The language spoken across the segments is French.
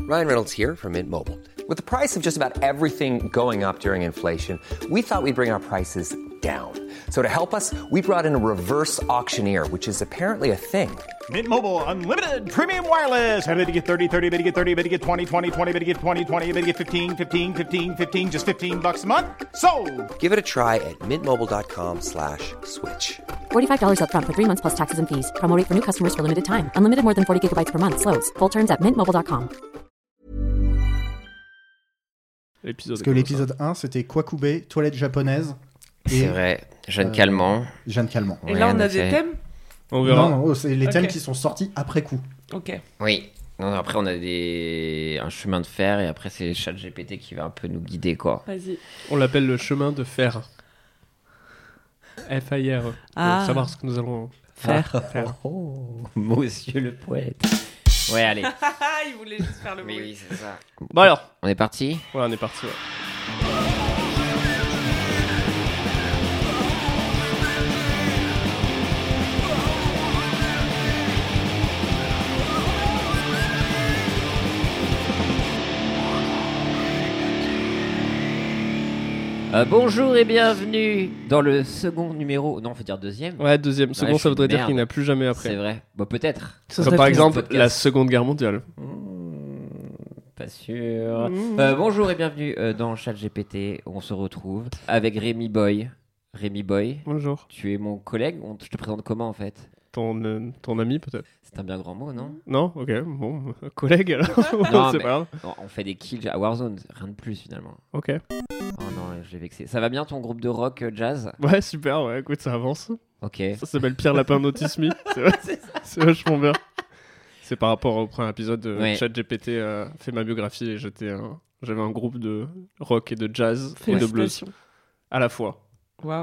Ryan Reynolds here from Mint Mobile. With the price of just about everything going up during inflation, we thought we'd bring our prices down. So to help us, we brought in a reverse auctioneer, which is apparently a thing. Mint Mobile Unlimited Premium Wireless. How to get 30, 30, bit to get 30, bit to get 20, 20, 20, bit to get 20, 20, bit to get 15, 15, 15, 15, just $15 a month? Sold! Give it a try at mintmobile.com/switch. $45 up front for 3 months plus taxes and fees. Promo rate for new customers for limited time. Unlimited more than 40 gigabytes per month. Slows full terms at mintmobile.com. Parce que l'épisode 1, c'était Kwakubé, toilette japonaise. C'est vrai, Jeanne Calment. Jeanne Calment. Et là, on a des thèmes. On verra. Non, c'est les thèmes qui sont sortis après coup. Ok. Oui. Non, après, on a un chemin de fer et après, c'est ChatGPT qui va un peu nous guider, quoi. Vas-y. On l'appelle le chemin de fer. F-I-R. Pour savoir ce que nous allons faire. Oh, monsieur le poète. Ouais, allez. Il voulait juste faire le bruit. Oui, c'est ça. Bon alors. On est parti ? Ouais, on est parti, ouais. Bonjour et bienvenue dans le second numéro. Non, faut dire deuxième. Ouais, deuxième. Second, ça voudrait dire qu'il n'y en a plus jamais après. C'est vrai. Bon, peut-être. Comme par exemple la Seconde Guerre mondiale. Pas sûr. Bonjour et bienvenue dans ChatGPT. On se retrouve avec Rémi Boy. Rémi Boy. Bonjour. Tu es mon collègue. Je te présente comment en fait ? Ton ami peut-être. C'est un bien grand mot, non ? Non, ok, bon, collègue alors. Non, c'est pas grave. On fait des kills à Warzone, rien de plus finalement. Ok. Oh non, je l'ai vexé. Ça va bien ton groupe de rock jazz ? Ouais, super, ouais, écoute, ça avance. Ok. Ça s'appelle Pierre Lapin Nautisme. C'est vachement bien. C'est par rapport au premier épisode de ChatGPT fait ma biographie et j'avais un groupe de rock et de jazz et de blues à la fois. Wow.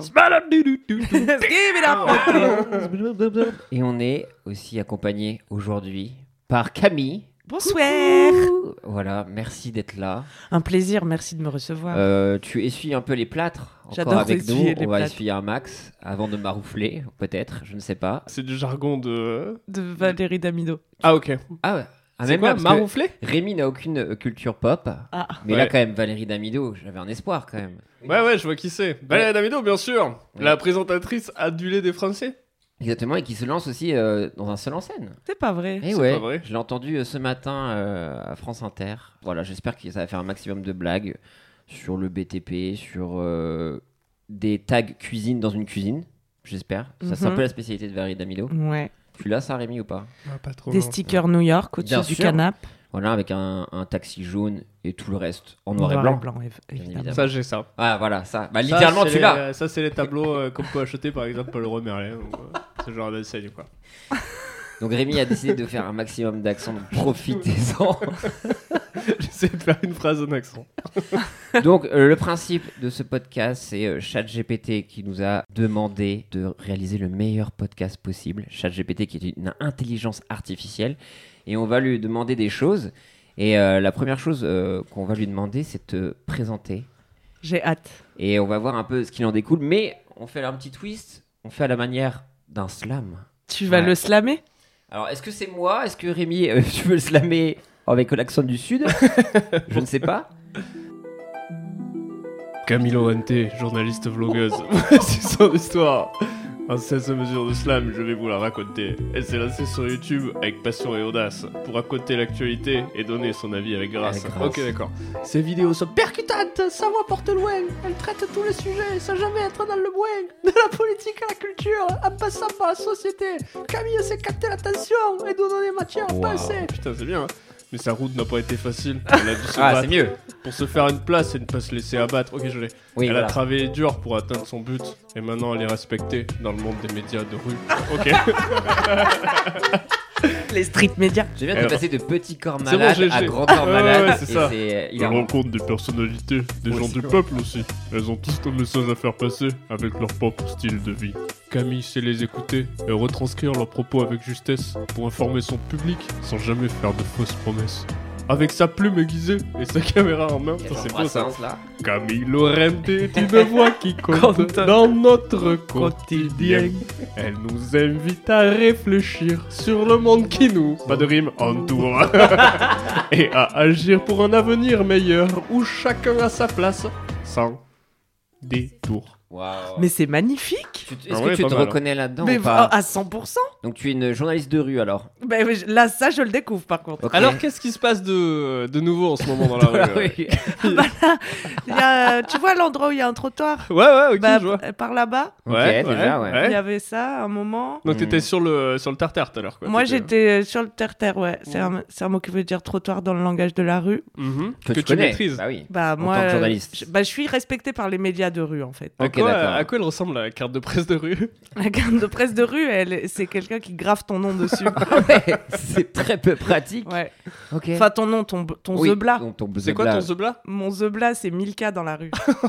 Et on est aussi accompagné aujourd'hui par Camille. Bonsoir. Coucou. Voilà, merci d'être là. Un plaisir, merci de me recevoir. Tu essuies un peu les plâtres encore J'adore avec nous. On va plâtres. essuyer un max avant de maroufler, peut-être, je ne sais pas. C'est du jargon de Valérie Damido. Ah ok. Ah ouais. C'est même quoi, parce que maroufler ? Rémi n'a aucune culture pop. Ah. Mais là, quand même, Valérie Damido, j'avais un espoir quand même. Ouais, je vois qui c'est. Valérie Damido, bien sûr. Ouais. La présentatrice adulée des Français. Exactement, et qui se lance aussi dans un seul en scène. C'est pas vrai. Et C'est ouais, pas vrai. je l'ai entendu ce matin à France Inter. Voilà, j'espère que ça va faire un maximum de blagues sur le BTP, sur des tags cuisine dans une cuisine. J'espère. Ça, c'est un peu la spécialité de Valérie Damido. Ouais. Tu l'as, ça, Rémi, ou pas ? Ah, pas trop. Des non. stickers New York Bien au-dessus du sûr. canapé. Voilà, avec un taxi jaune et tout le reste en noir et blanc. Évidemment. Ça, j'ai ça. Ah, voilà, ça. Bah, littéralement, tu l'as. Ça, c'est les tableaux qu'on peut acheter, par exemple, pour le Leroy Merlin. Ce genre d'enseigne, quoi. Donc, Rémi a décidé de faire un maximum d'accent, donc profitez-en. J'essaie de faire une phrase en accent. Donc, le principe de ce podcast, c'est ChatGPT qui nous a demandé de réaliser le meilleur podcast possible. ChatGPT qui est une intelligence artificielle. Et on va lui demander des choses. Et la première chose qu'on va lui demander, c'est de te présenter. J'ai hâte. Et on va voir un peu ce qu'il en découle. Mais on fait un petit twist. On fait à la manière d'un slam. Tu vas le slammer ? Alors, est-ce que c'est moi ? Est-ce que Rémi, tu veux le slammer avec l'accent du Sud ? Je ne sais pas. Camilo Ante, journaliste vlogueuse. Voici son histoire. En 16 mesures de slam, je vais vous la raconter. Elle s'est lancée sur YouTube avec passion et audace pour raconter l'actualité et donner son avis avec grâce. Avec grâce. Ok, d'accord. Ses vidéos sont percutantes, sa voix porte loin. Elle traite tous les sujets sans jamais être dans le boing. De la politique à la culture, en passant par la société. Camille sait capter l'attention et nous donner matière à penser. Putain, c'est bien, hein. Mais sa route n'a pas été facile. Elle a dû se battre C'est mieux. pour se faire une place et ne pas se laisser abattre. Ok, je l'ai. Oui, Elle voilà. a travaillé dur pour atteindre son but et maintenant elle est respectée dans le monde des médias de rue. Ok. Les street médias. J'ai bien de passer de petit corps C'est bon, malade j'ai- à j'ai- grand corps Ouais, malade. ouais, c'est et ça. il Elle a rencontre des personnalités, des gens du peuple aussi. Elles ont tous un message à faire passer avec leur propre style de vie. Camille sait les écouter et retranscrire leurs propos avec justesse pour informer son public sans jamais faire de fausses promesses. avec sa plume aiguisée et sa caméra en main. Ça, c'est beau ça. Là. Camille Laurent est une voix qui compte dans notre quotidien. Elle nous invite à réfléchir sur le monde qui nous, pas de rime, entoure. Et à agir pour un avenir meilleur où chacun a sa place sans détour. Waouh. Mais c'est magnifique. Est-ce que tu te reconnais là-dedans Mais ou pas? à 100%. Donc tu es une journaliste de rue alors. Bah, là, ça, je le découvre par contre. Okay. Alors, qu'est-ce qui se passe de nouveau en ce moment dans la rue Il y a, tu vois l'endroit où il y a un trottoir? Ouais, ok, Bah, je vois. par là-bas. Ouais, déjà, ouais. Il y avait ça à un moment. Donc t'étais sur le tartare tout à l'heure, quoi. Moi, j'étais sur le terre-terre, ouais. C'est un mot qui veut dire trottoir dans le langage de la rue. Que tu connais. maîtrises. Bah oui. Bah, En moi, tant que journaliste. je suis respectée par les médias de rue, en fait. Ok, d'accord. À quoi elle ressemble la carte de presse de rue? La carte de presse de rue, c'est quelqu'un qui grave ton nom dessus. Ouais, c'est très peu pratique. Ouais. Ok. Enfin, ton nom, ton Oui, Zebla. C'est quoi ton Zebla? Mon Zebla, c'est 1000K dans la rue.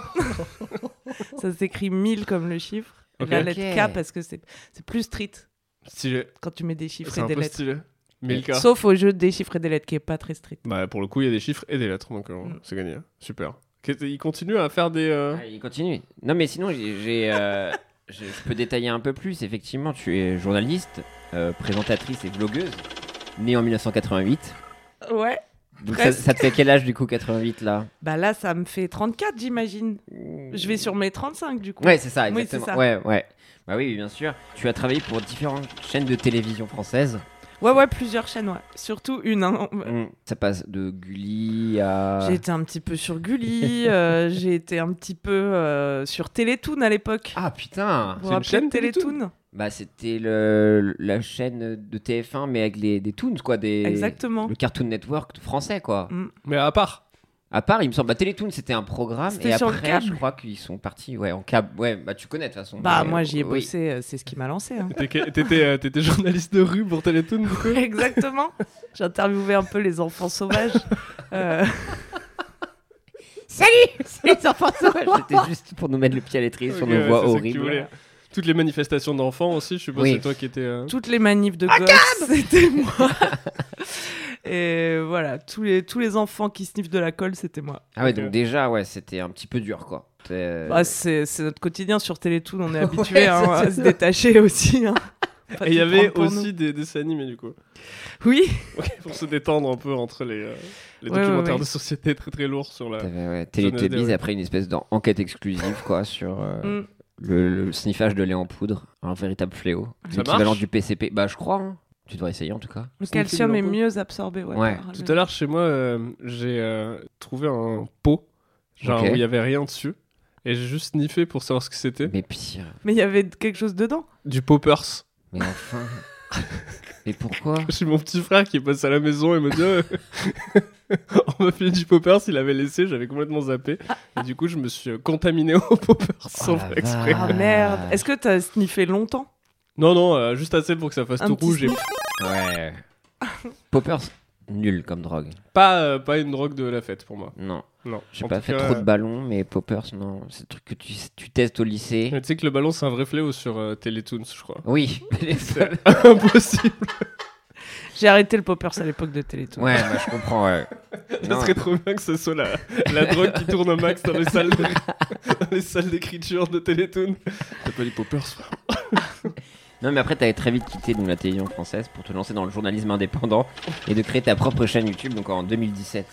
Ça s'écrit 1000 comme le chiffre. Et Ok. la lettre K parce que c'est plus street Stylé. quand tu mets des chiffres C'est et un des peu lettres. stylé. 1000K. Sauf au jeu des chiffres et des lettres qui est pas très street. Bah pour le coup il y a des chiffres et des lettres donc c'est gagné. Super. Il continue à faire des... Ah, il continue. Non, mais sinon, je peux détailler un peu plus. Effectivement, tu es journaliste, présentatrice et vlogueuse, née en 1988. Ouais. Donc Presque. ça te fait quel âge du coup, 88 là? Bah là, ça me fait 34, j'imagine. Je vais sur mes 35 du coup. Ouais, c'est ça, Oui, exactement. c'est ça. Ouais. Bah oui, bien sûr. Tu as travaillé pour différentes chaînes de télévision françaises. Ouais, plusieurs chaînes, ouais. Surtout une. Hein. Ça passe de Gulli à... J'ai été un petit peu sur Gulli, j'ai été un petit peu sur Télétoon à l'époque. Ah putain! Vous vous c'est une rappelez chaîne de Télétoon? Bah c'était la chaîne de TF1 mais avec des toons quoi, Exactement. le Cartoon Network français quoi. Mais à part. À part, il me semble, Télétoon c'était un programme C'était et sur le après câble. je crois qu'ils sont partis en câble. Ouais, bah tu connais de toute façon. Bah mais, moi j'y ai oui. bossé, c'est ce qui m'a lancé. Hein. T'étais journaliste de rue pour Télétoon du coup? Exactement. J'ai interviewé un peu les enfants sauvages. Salut, c'est les enfants sauvages. C'était juste pour nous mettre le pied à l'étrier sur nos voix c'est ça que tu horribles. voulais. Toutes les manifestations d'enfants aussi, je suppose Oui. c'est toi qui étais... Toutes les manifs de gosses, c'était moi. Et voilà, tous les enfants qui sniffent de la colle, c'était moi. Ah ouais, Ok. donc déjà ouais, c'était un petit peu dur quoi. Bah, c'est notre quotidien sur Télétoon, on est habitué à se détacher aussi. Hein. Et il y avait aussi des dessins animés du coup. Oui. Ok, pour se détendre un peu entre les Ouais, documentaires ouais. de société très très lourds sur la... T'avais Télétubbies, ouais. après une espèce d'enquête exclusive quoi sur le sniffage de lait en poudre, un véritable fléau. Ça L'équivalent marche du PCP. Bah je crois. Hein. Tu devrais essayer en tout cas. Le calcium est mieux absorbé. Ouais. par Tout le- à l'heure chez moi, j'ai trouvé un pot, genre Ok. où il y avait rien dessus, et j'ai juste sniffé pour savoir ce que c'était. Mais pire. Mais il y avait quelque chose dedans. Du poppers. Mais enfin. Mais pourquoi? J'ai mon petit frère qui est passé à la maison et me dit on m'a fait du poppers, il avait laissé, j'avais complètement zappé. Et du coup, je me suis contaminé au poppers sans la faire exprès. Ah merde. Est-ce que t'as sniffé longtemps? Non, juste assez pour que ça fasse Un tout petit rouge. Et... sniff. Ouais. Poppers, nul comme drogue. Pas une drogue de la fête pour moi. Non. Non. J'ai En pas tout fait cas, trop de ballons, mais Poppers, non. C'est le truc que tu testes au lycée. mais tu sais que le ballon, c'est un vrai fléau sur Télétoons, je crois. Oui. C'est impossible. J'ai arrêté le poppers à l'époque de Télétoon. Ouais, bah, je comprends, ouais. Ça Non. serait trop bien que ce soit la drogue qui tourne au max dans les salles d'écriture de Télétoon. T'as pas les poppers, frère. Non, mais après, t'avais très vite quitté donc, la télévision française pour te lancer dans le journalisme indépendant et de créer ta propre chaîne YouTube, donc en 2017.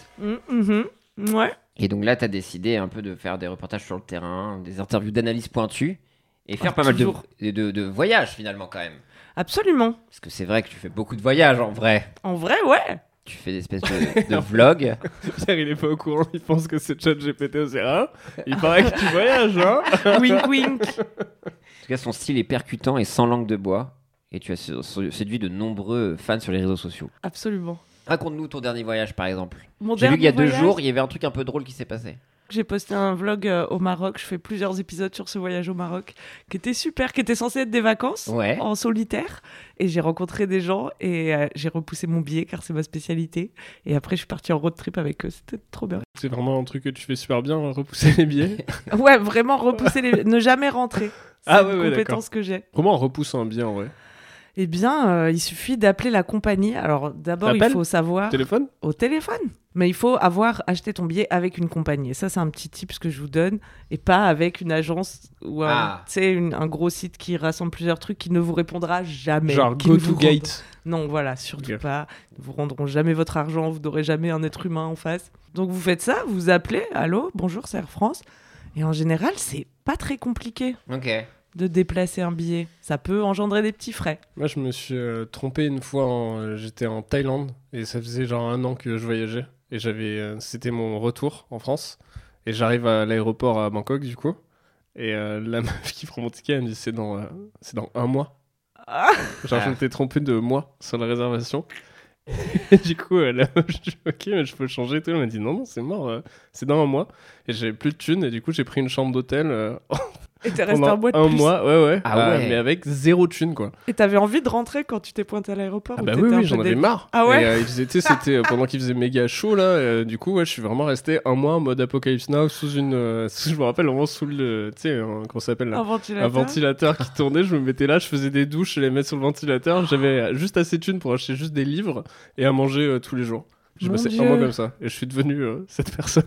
Ouais. Et donc là, t'as décidé un peu de faire des reportages sur le terrain, des interviews d'analyse pointue et faire pas mal toujours. de voyages finalement quand même. Absolument. Parce que c'est vrai que tu fais beaucoup de voyages en vrai. En vrai, ouais. Tu fais des espèces de vlogs. Pierre, il est pas au courant, il pense que c'est ChatGPT aussi. Hein, il paraît que tu voyages, hein. Wink wink. En tout cas, son style est percutant et sans langue de bois. Et tu as séduit de nombreux fans sur les réseaux sociaux. Absolument. Raconte-nous ton dernier voyage par exemple. Mon J'ai vu qu'il y a dernier 2 voyage, jours, il y avait un truc un peu drôle qui s'est passé. J'ai posté un vlog au Maroc. Je fais plusieurs épisodes sur ce voyage au Maroc qui était super, qui était censé être des vacances Ouais. en solitaire. Et j'ai rencontré des gens et j'ai repoussé mon billet car c'est ma spécialité. Et après, je suis partie en road trip avec eux. C'était trop bien. C'est vraiment un truc que tu fais super bien, repousser les billets. Ouais, vraiment repousser les... ne jamais rentrer. C'est Ah une ouais, compétence que j'ai. Comment on repousse un billet en vrai? Eh bien, il suffit d'appeler la compagnie. Alors, d'abord, il faut savoir... Au téléphone. Mais il faut avoir acheté ton billet avec une compagnie. Et ça, c'est un petit tip que je vous donne. Et pas avec une agence ou un gros site qui rassemble plusieurs trucs qui ne vous répondra jamais. Genre GoToGate. Non, voilà, surtout pas. Ils ne vous rendront jamais votre argent. Vous n'aurez jamais un être humain en face. Donc, vous faites ça. Vous appelez. Allô, bonjour, c'est Air France. Et en général, c'est pas très compliqué. Ok. De déplacer un billet. Ça peut engendrer des petits frais. Moi, je me suis trompé une fois. J'étais en Thaïlande et ça faisait genre 1 an que je voyageais. Et c'était mon retour en France. Et j'arrive à l'aéroport à Bangkok, du coup. Et la meuf qui prend mon ticket, elle me dit c'est dans 1 mois. Genre, je m'étais trompé de mois sur la réservation. Et du coup, la meuf, je dis ok, mais je peux changer et tout. Elle m'a dit non, c'est mort, c'est dans 1 mois. Et j'avais plus de thunes. Et du coup, j'ai pris une chambre d'hôtel. Et t'es resté un mois de plus. 1 mois, ouais. Ouais. Mais avec 0 thune, quoi. Et t'avais envie de rentrer quand tu t'es pointé à l'aéroport? Bah oui, j'en avais marre. Ah ouais. Et c'était pendant qu'il faisait méga chaud, là. Du coup, je suis vraiment resté 1 mois en mode Apocalypse Now je me rappelle vraiment sous le. Tu sais, comment ça s'appelle là? Un ventilateur qui tournait. Je me mettais là, je faisais des douches, je les mettais sur le ventilateur. J'avais juste assez de thunes pour acheter juste des livres et à manger tous les jours. J'ai passé 1 mois comme ça et je suis devenu cette personne.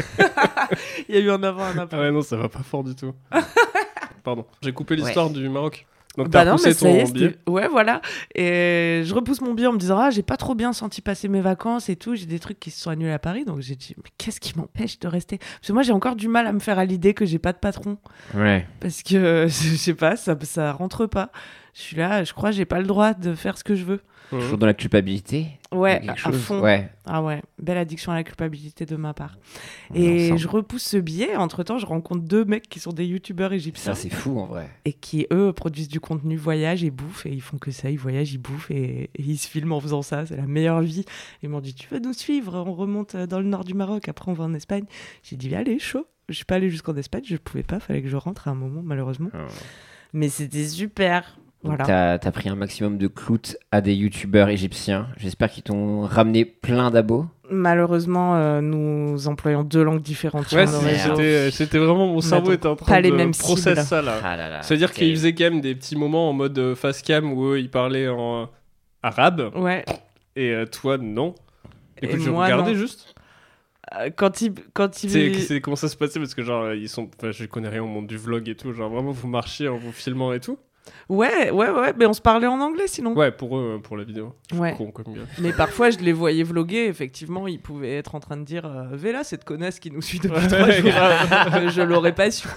Il y a eu un avant, un après. Ah ouais, non, ça va pas fort du tout. Pardon, j'ai coupé l'histoire du Maroc. Donc t'as repoussé non, mais ça y est, ton billet. Ouais, voilà. Et je repousse mon billet en me disant j'ai pas trop bien senti passer mes vacances et tout. J'ai des trucs qui se sont annulés à Paris, donc j'ai dit mais qu'est-ce qui m'empêche de rester? Parce que moi j'ai encore du mal à me faire à l'idée que j'ai pas de patron. Ouais. Parce que je sais pas, ça rentre pas. Je suis là, je crois que j'ai pas le droit de faire ce que je veux. Toujours dans la culpabilité. Ouais, à fond. Ouais. Ah ouais, belle addiction à la culpabilité de ma part. Et je repousse ce billet. Entre-temps, je rencontre 2 mecs qui sont des youtubeurs égyptiens. Ça, c'est fou en vrai. Et qui, eux, produisent du contenu voyage et bouffe. Et ils font que ça, ils voyagent, ils bouffent et ils se filment en faisant ça. C'est la meilleure vie. Ils m'ont dit, tu vas nous suivre, on remonte dans le nord du Maroc, après on va en Espagne. J'ai dit, allez, chaud. Je suis pas allée jusqu'en Espagne, je pouvais pas, fallait que je rentre à un moment, malheureusement. Mais c'était super. Voilà. T'as pris un maximum de cloutes à des youtubeurs égyptiens. J'espère qu'ils t'ont ramené plein d'abos. Malheureusement, nous employons 2 langues différentes. Ouais, c'était vraiment mon cerveau était en train de processer ça là. Ah là là, c'est-à-dire qu'il faisait quand même des petits moments en mode face cam où ils parlaient en arabe. Ouais. Et toi non. Écoute, je moi, regardais non. juste. Quand il... C'est comment ça se passait parce que genre je connais rien au monde du vlog et tout, genre vraiment vous marchiez en vous filmant et tout. Ouais, mais on se parlait en anglais sinon. Ouais, pour eux, pour la vidéo. Ouais. Con comme gars. Mais parfois, je les voyais vloguer. Effectivement, ils pouvaient être en train de dire Vela, cette connasse qui nous suit depuis 3 jours. Je l'aurais pas su.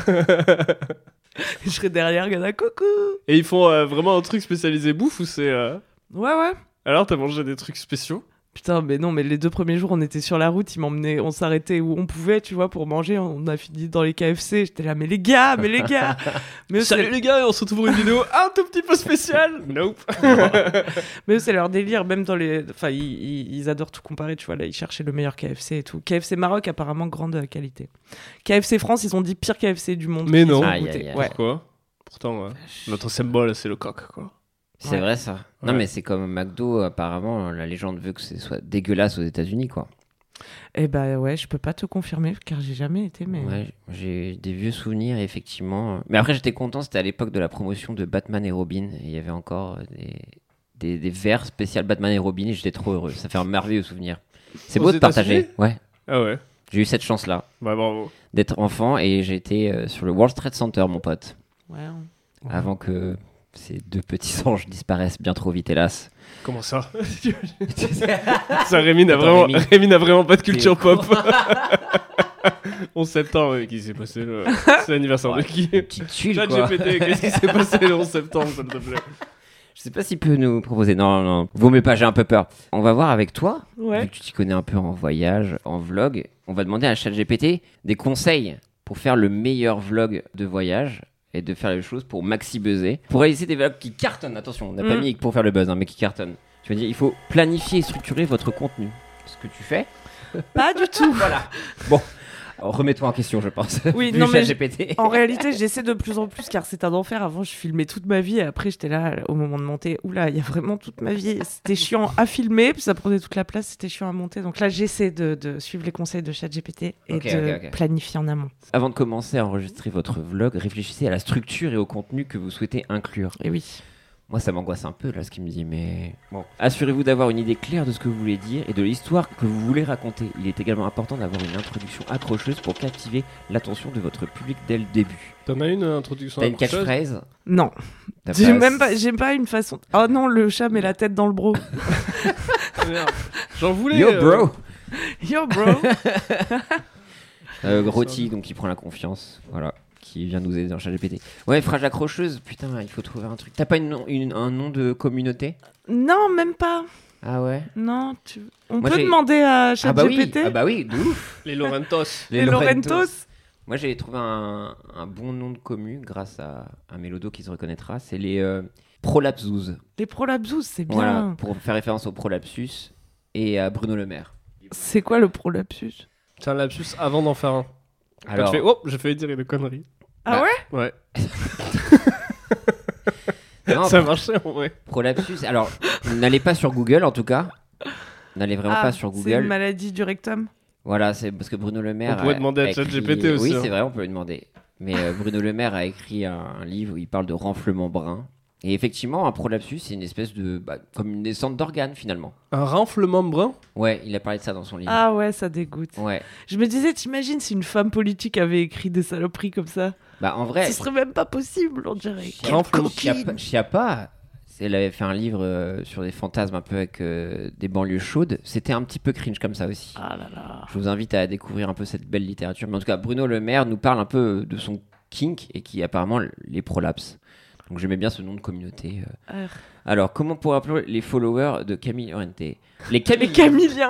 Je serais derrière, regarde, coucou. Et ils font vraiment un truc spécialisé bouffe ou c'est. Ouais. Alors, t'as mangé des trucs spéciaux? Putain, mais non, mais les 2 premiers jours, on était sur la route, ils m'emmenaient, on s'arrêtait où on pouvait, tu vois, pour manger. On a fini dans les KFC. J'étais là, mais les gars. Mais salut les gars, on se retrouve pour une vidéo un tout petit peu spéciale. Nope. Mais eux, c'est leur délire, même dans les. Enfin, ils adorent tout comparer, tu vois. Là, ils cherchaient le meilleur KFC et tout. KFC Maroc, apparemment, grande qualité. KFC France, ils ont dit pire KFC du monde. Mais non. Ouais. Pourquoi? Pourtant, notre symbole, c'est le coq, quoi. C'est vrai ça. Non mais c'est comme McDo, apparemment la légende veut que ce soit dégueulasse aux États-Unis quoi. Eh bah ouais, je peux pas te confirmer car j'ai jamais été mais. Ouais, j'ai des vieux souvenirs effectivement. Mais après j'étais content, c'était à l'époque de la promotion de Batman et Robin et il y avait encore des verres spécial Batman et Robin et j'étais trop heureux. Ça fait un merveilleux souvenir. C'est beau de partager. Ouais. Ah ouais. J'ai eu cette chance là. Bah bravo. D'être enfant et j'ai été sur le World Trade Center mon pote. Ouais. Avant que ces 2 petits anges disparaissent bien trop vite, hélas. Comment ça? Ça, Rémi n'a vraiment pas de culture pop. 11 septembre, qui s'est passé c'est l'anniversaire de qui? Qui tue, quoi. ChatGPT, qu'est-ce qui s'est passé le 11 septembre, s'il te plaît? Je sais pas s'il peut nous proposer. Non. Vaut mieux pas, j'ai un peu peur. On va voir avec toi, vu que tu t'y connais un peu en voyage, en vlog. On va demander à ChatGPT des conseils pour faire le meilleur vlog de voyage. Et de faire les choses pour maxi buzzer. Pour réaliser des vlogs qui cartonnent, attention, on n'a pas mis pour faire le buzz, hein, mais qui cartonnent. Tu veux dire, il faut planifier et structurer votre contenu. Ce que tu fais? Pas du tout. Voilà. Bon, alors, remets-toi en question, je pense. Oui, non mais en réalité, j'essaie de plus en plus car c'est un enfer. Avant, je filmais toute ma vie et après, j'étais là au moment de monter. Oula, il y a vraiment toute ma vie. C'était chiant à filmer, puis ça prenait toute la place. C'était chiant à monter. Donc là, j'essaie de suivre les conseils de ChatGPT et de planifier en amont. Avant de commencer à enregistrer votre vlog, réfléchissez à la structure et au contenu que vous souhaitez inclure. Et oui. Moi, ça m'angoisse un peu, là, ce qu'il me dit, mais... Bon. Assurez-vous d'avoir une idée claire de ce que vous voulez dire et de l'histoire que vous voulez raconter. Il est également important d'avoir une introduction accrocheuse pour captiver l'attention de votre public dès le début. T'en as une introduction T'as une accrocheuse ? catchphrase ? Non. J'ai pas une façon. Oh non, le chat met la tête dans le bro. Merde. J'en voulais. Yo, bro Yo, bro. Groti, donc il prend la confiance, voilà, qui vient nous aider dans ChatGPT. Ouais, phrase accrocheuse, putain, il faut trouver un truc. T'as pas un nom de communauté ? Non, même pas. Ah ouais ? Non, on Moi, peut demander à ChatGPT. Ah bah oui, de ouf. Les Laurentos. Les Laurentos. Moi, j'ai trouvé un bon nom de commu grâce à un Mélodo qui se reconnaîtra. C'est les Prolapsous. Les Prolapsous, c'est bien. Voilà, pour faire référence au Prolapsus et à Bruno Le Maire. C'est quoi le Prolapsus ? C'est un lapsus avant d'en faire un. Alors... Quand tu fais, oh, j'ai failli dire une connerie. Ah ouais ? Ouais. Non, ça marchait en vrai. Prolapsus. Alors, n'allez pas sur Google en tout cas. N'allez vraiment pas sur Google. C'est une maladie du rectum. Voilà, c'est parce que Bruno Le Maire. On pourrait demander à ChatGPT aussi. Oui, hein. c'est vrai, on peut lui demander. Mais Bruno Le Maire a écrit un livre où il parle de renflement brun. Et effectivement, un prolapsus, c'est une espèce de. Comme une descente d'organes finalement. Un renflement brun ? Ouais, il a parlé de ça dans son livre. Ah ouais, ça dégoûte. Ouais. Je me disais, t'imagines si une femme politique avait écrit des saloperies comme ça ? Bah en vrai. Ce serait même pas possible, on dirait. Chiappa, elle avait fait un livre sur des fantasmes un peu avec des banlieues chaudes. C'était un petit peu cringe comme ça aussi. Ah là là. Je vous invite à découvrir un peu cette belle littérature. Mais en tout cas, Bruno Le Maire nous parle un peu de son kink et qui apparemment les prolapses. Donc j'aimais bien ce nom de communauté. Alors, comment pour appeler les followers de Camille Laurent ? Les Camilliens.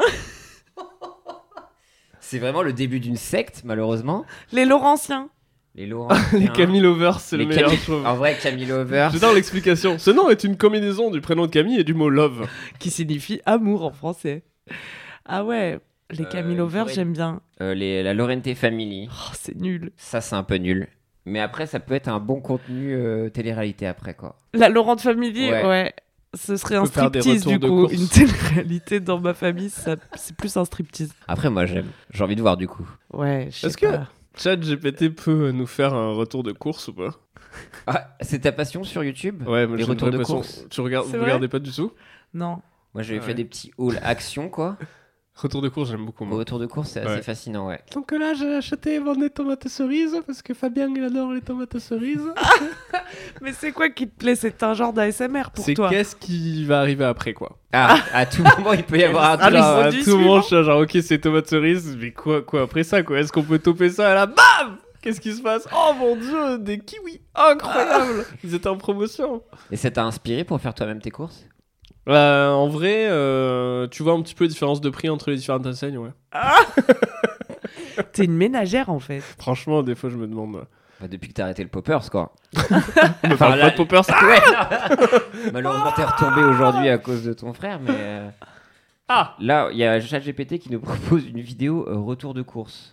C'est vraiment le début d'une secte, malheureusement. Les Laurentiens. Les Laurent. Les Camille Lovers, c'est le meilleur choix. En vrai, Camille Lovers. J'adore l'explication. Ce nom est une combinaison du prénom de Camille et du mot love. Qui signifie amour en français. Ah ouais, les Camille Lovers, j'aime bien. La Laurent Family. Oh, c'est nul. Ça, c'est un peu nul. Mais après, ça peut être un bon contenu télé-réalité après, quoi. La Laurent Family, ouais. Ce serait un striptease, du coup. Une télé-réalité dans ma famille, c'est plus un striptease. Après, moi, j'aime. J'ai envie de voir, du coup. Ouais, je sais Est-ce que ChatGPT peut nous faire un retour de course ou pas ? Ah, c'est ta passion sur YouTube ? Ouais, mais les retours de course. Vous regardez pas du tout ? Non. Moi, j'avais fait des petits hauls action, quoi. Retour de course, j'aime beaucoup. Moi. Retour de course, c'est assez fascinant, ouais. Donc là, j'ai acheté des tomates cerises parce que Fabien, il adore les tomates cerises. Mais c'est quoi qui te plaît ? C'est un genre d'ASMR pour toi ? C'est qu'est-ce qui va arriver après, quoi. Ah, à tout moment, il peut y avoir un truc. À tout moment, je suis genre, ok, c'est tomates cerises, mais quoi après ça, quoi ? Est-ce qu'on peut toper ça à la BAM ? Qu'est-ce qui se passe ? Oh mon dieu, des kiwis incroyables. Ils étaient en promotion. Et ça t'a inspiré pour faire toi-même tes courses ? En vrai, tu vois un petit peu la différence de prix entre les différentes enseignes, ouais. T'es une ménagère, en fait. Franchement, des fois, je me demande... depuis que t'as arrêté le Poppers, quoi. On me parle pas de Poppers. Malheureusement, t'es retombé aujourd'hui à cause de ton frère, mais... Là, il y a ChatGPT qui nous propose une vidéo retour de course.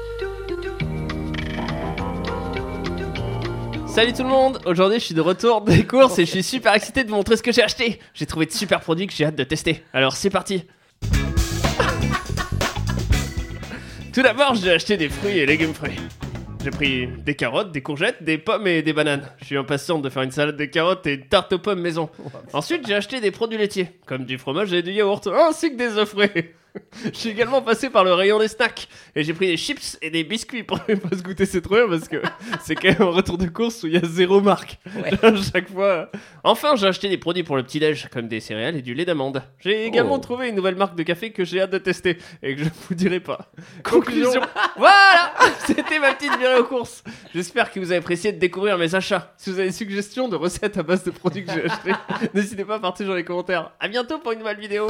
Salut tout le monde, aujourd'hui je suis de retour des courses et je suis super excité de vous montrer ce que j'ai acheté. J'ai trouvé de super produits que j'ai hâte de tester. Alors c'est parti. Tout d'abord j'ai acheté des fruits et légumes frais. J'ai pris des carottes, des courgettes, des pommes et des bananes. Je suis impatient de faire une salade de carottes et une tarte aux pommes maison. Ensuite j'ai acheté des produits laitiers, comme du fromage et du yaourt, ainsi que des œufs frais. Je suis également passé par le rayon des snacks et j'ai pris des chips et des biscuits pour ne pas se goûter, c'est trop bien parce que c'est quand même un retour de course où il y a zéro marque. Chaque fois. Enfin, j'ai acheté des produits pour le petit-déj comme des céréales et du lait d'amande. J'ai également trouvé une nouvelle marque de café que j'ai hâte de tester et que je ne vous dirai pas. Conclusion. Voilà, c'était ma petite virée aux courses. J'espère que vous avez apprécié de découvrir mes achats. Si vous avez des suggestions de recettes à base de produits que j'ai achetés, n'hésitez pas à partager dans les commentaires. À bientôt pour une nouvelle vidéo.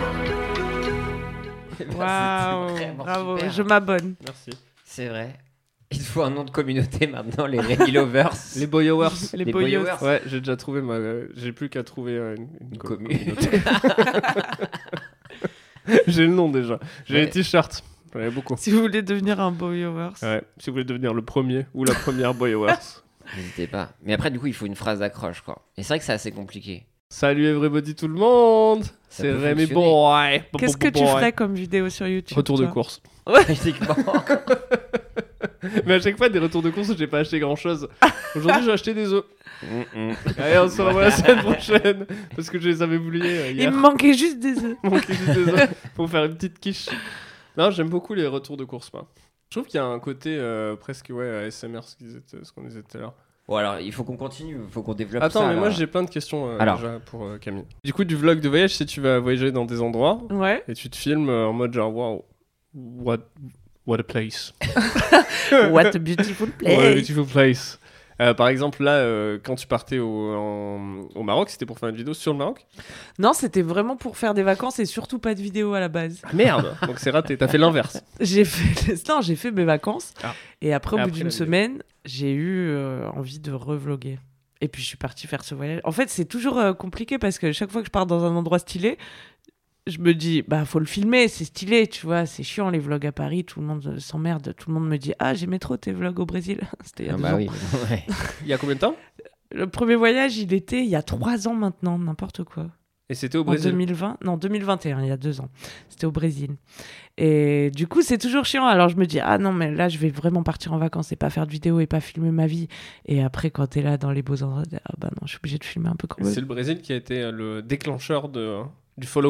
Waouh, bravo, super. Je m'abonne. Merci. C'est vrai. Il faut un nom de communauté maintenant, les Rémi Lovers. Les Boyowers. Les Boyowers. Ouais, j'ai déjà trouvé j'ai plus qu'à trouver une communauté. J'ai le nom déjà. J'ai les t-shirts. J'en avais beaucoup. Si vous voulez devenir un Boyowers. Ouais, si vous voulez devenir le premier ou la première Boyowers. N'hésitez pas. Mais après, du coup, il faut une phrase d'accroche, quoi. Et c'est vrai que c'est assez compliqué. Salut everybody tout le monde. C'est Rémi Boy. Qu'est-ce que tu ferais comme vidéo sur YouTube? Retour de course. Ouais, techniquement. Mais à chaque fois, des retours de course, j'ai pas acheté grand chose. Aujourd'hui, j'ai acheté des œufs. Allez, on se revoit la semaine prochaine. Parce que je les avais oubliés hier. Il me manquait juste des œufs. Pour faire une petite quiche. Non, j'aime beaucoup les retours de course, moi. Je trouve qu'il y a un côté presque ASMR, ce qu'on disait tout à l'heure. Bon, alors, il faut qu'on continue, il faut qu'on développe Attends, ça. mais alors. moi j'ai plein de questions déjà pour Camille. Du coup, du vlog de voyage, c'est tu vas voyager dans des endroits et tu te filmes en mode genre wow, what a place. What a beautiful place. What a beautiful place. Par exemple, là, quand tu partais au Maroc, c'était pour faire une vidéo sur le Maroc ? Non, c'était vraiment pour faire des vacances et surtout pas de vidéo à la base. Merde. Donc c'est raté, t'as fait l'inverse. J'ai fait mes vacances et après, au bout d'une la semaine, j'ai eu envie de revloguer. Et puis je suis partie faire ce voyage. En fait, c'est toujours compliqué parce que chaque fois que je pars dans un endroit stylé, je me dis, faut le filmer, c'est stylé, tu vois, c'est chiant les vlogs à Paris, tout le monde s'emmerde, tout le monde me dit, j'aimais trop tes vlogs au Brésil. C'était il y a 2 ans. Oui. Ouais. Il y a combien de temps ? Le premier voyage, il était il y a 3 ans maintenant, n'importe quoi. Et c'était au En Brésil ? 2020 ? Non, 2021, il y a 2 ans. C'était au Brésil. Et du coup, c'est toujours chiant. Alors je me dis, non, mais là, je vais vraiment partir en vacances et pas faire de vidéo et pas filmer ma vie. Et après, quand t'es là dans les beaux endroits, non, je suis obligée de filmer un peu quand même. C'est le Brésil qui a été le déclencheur du following ?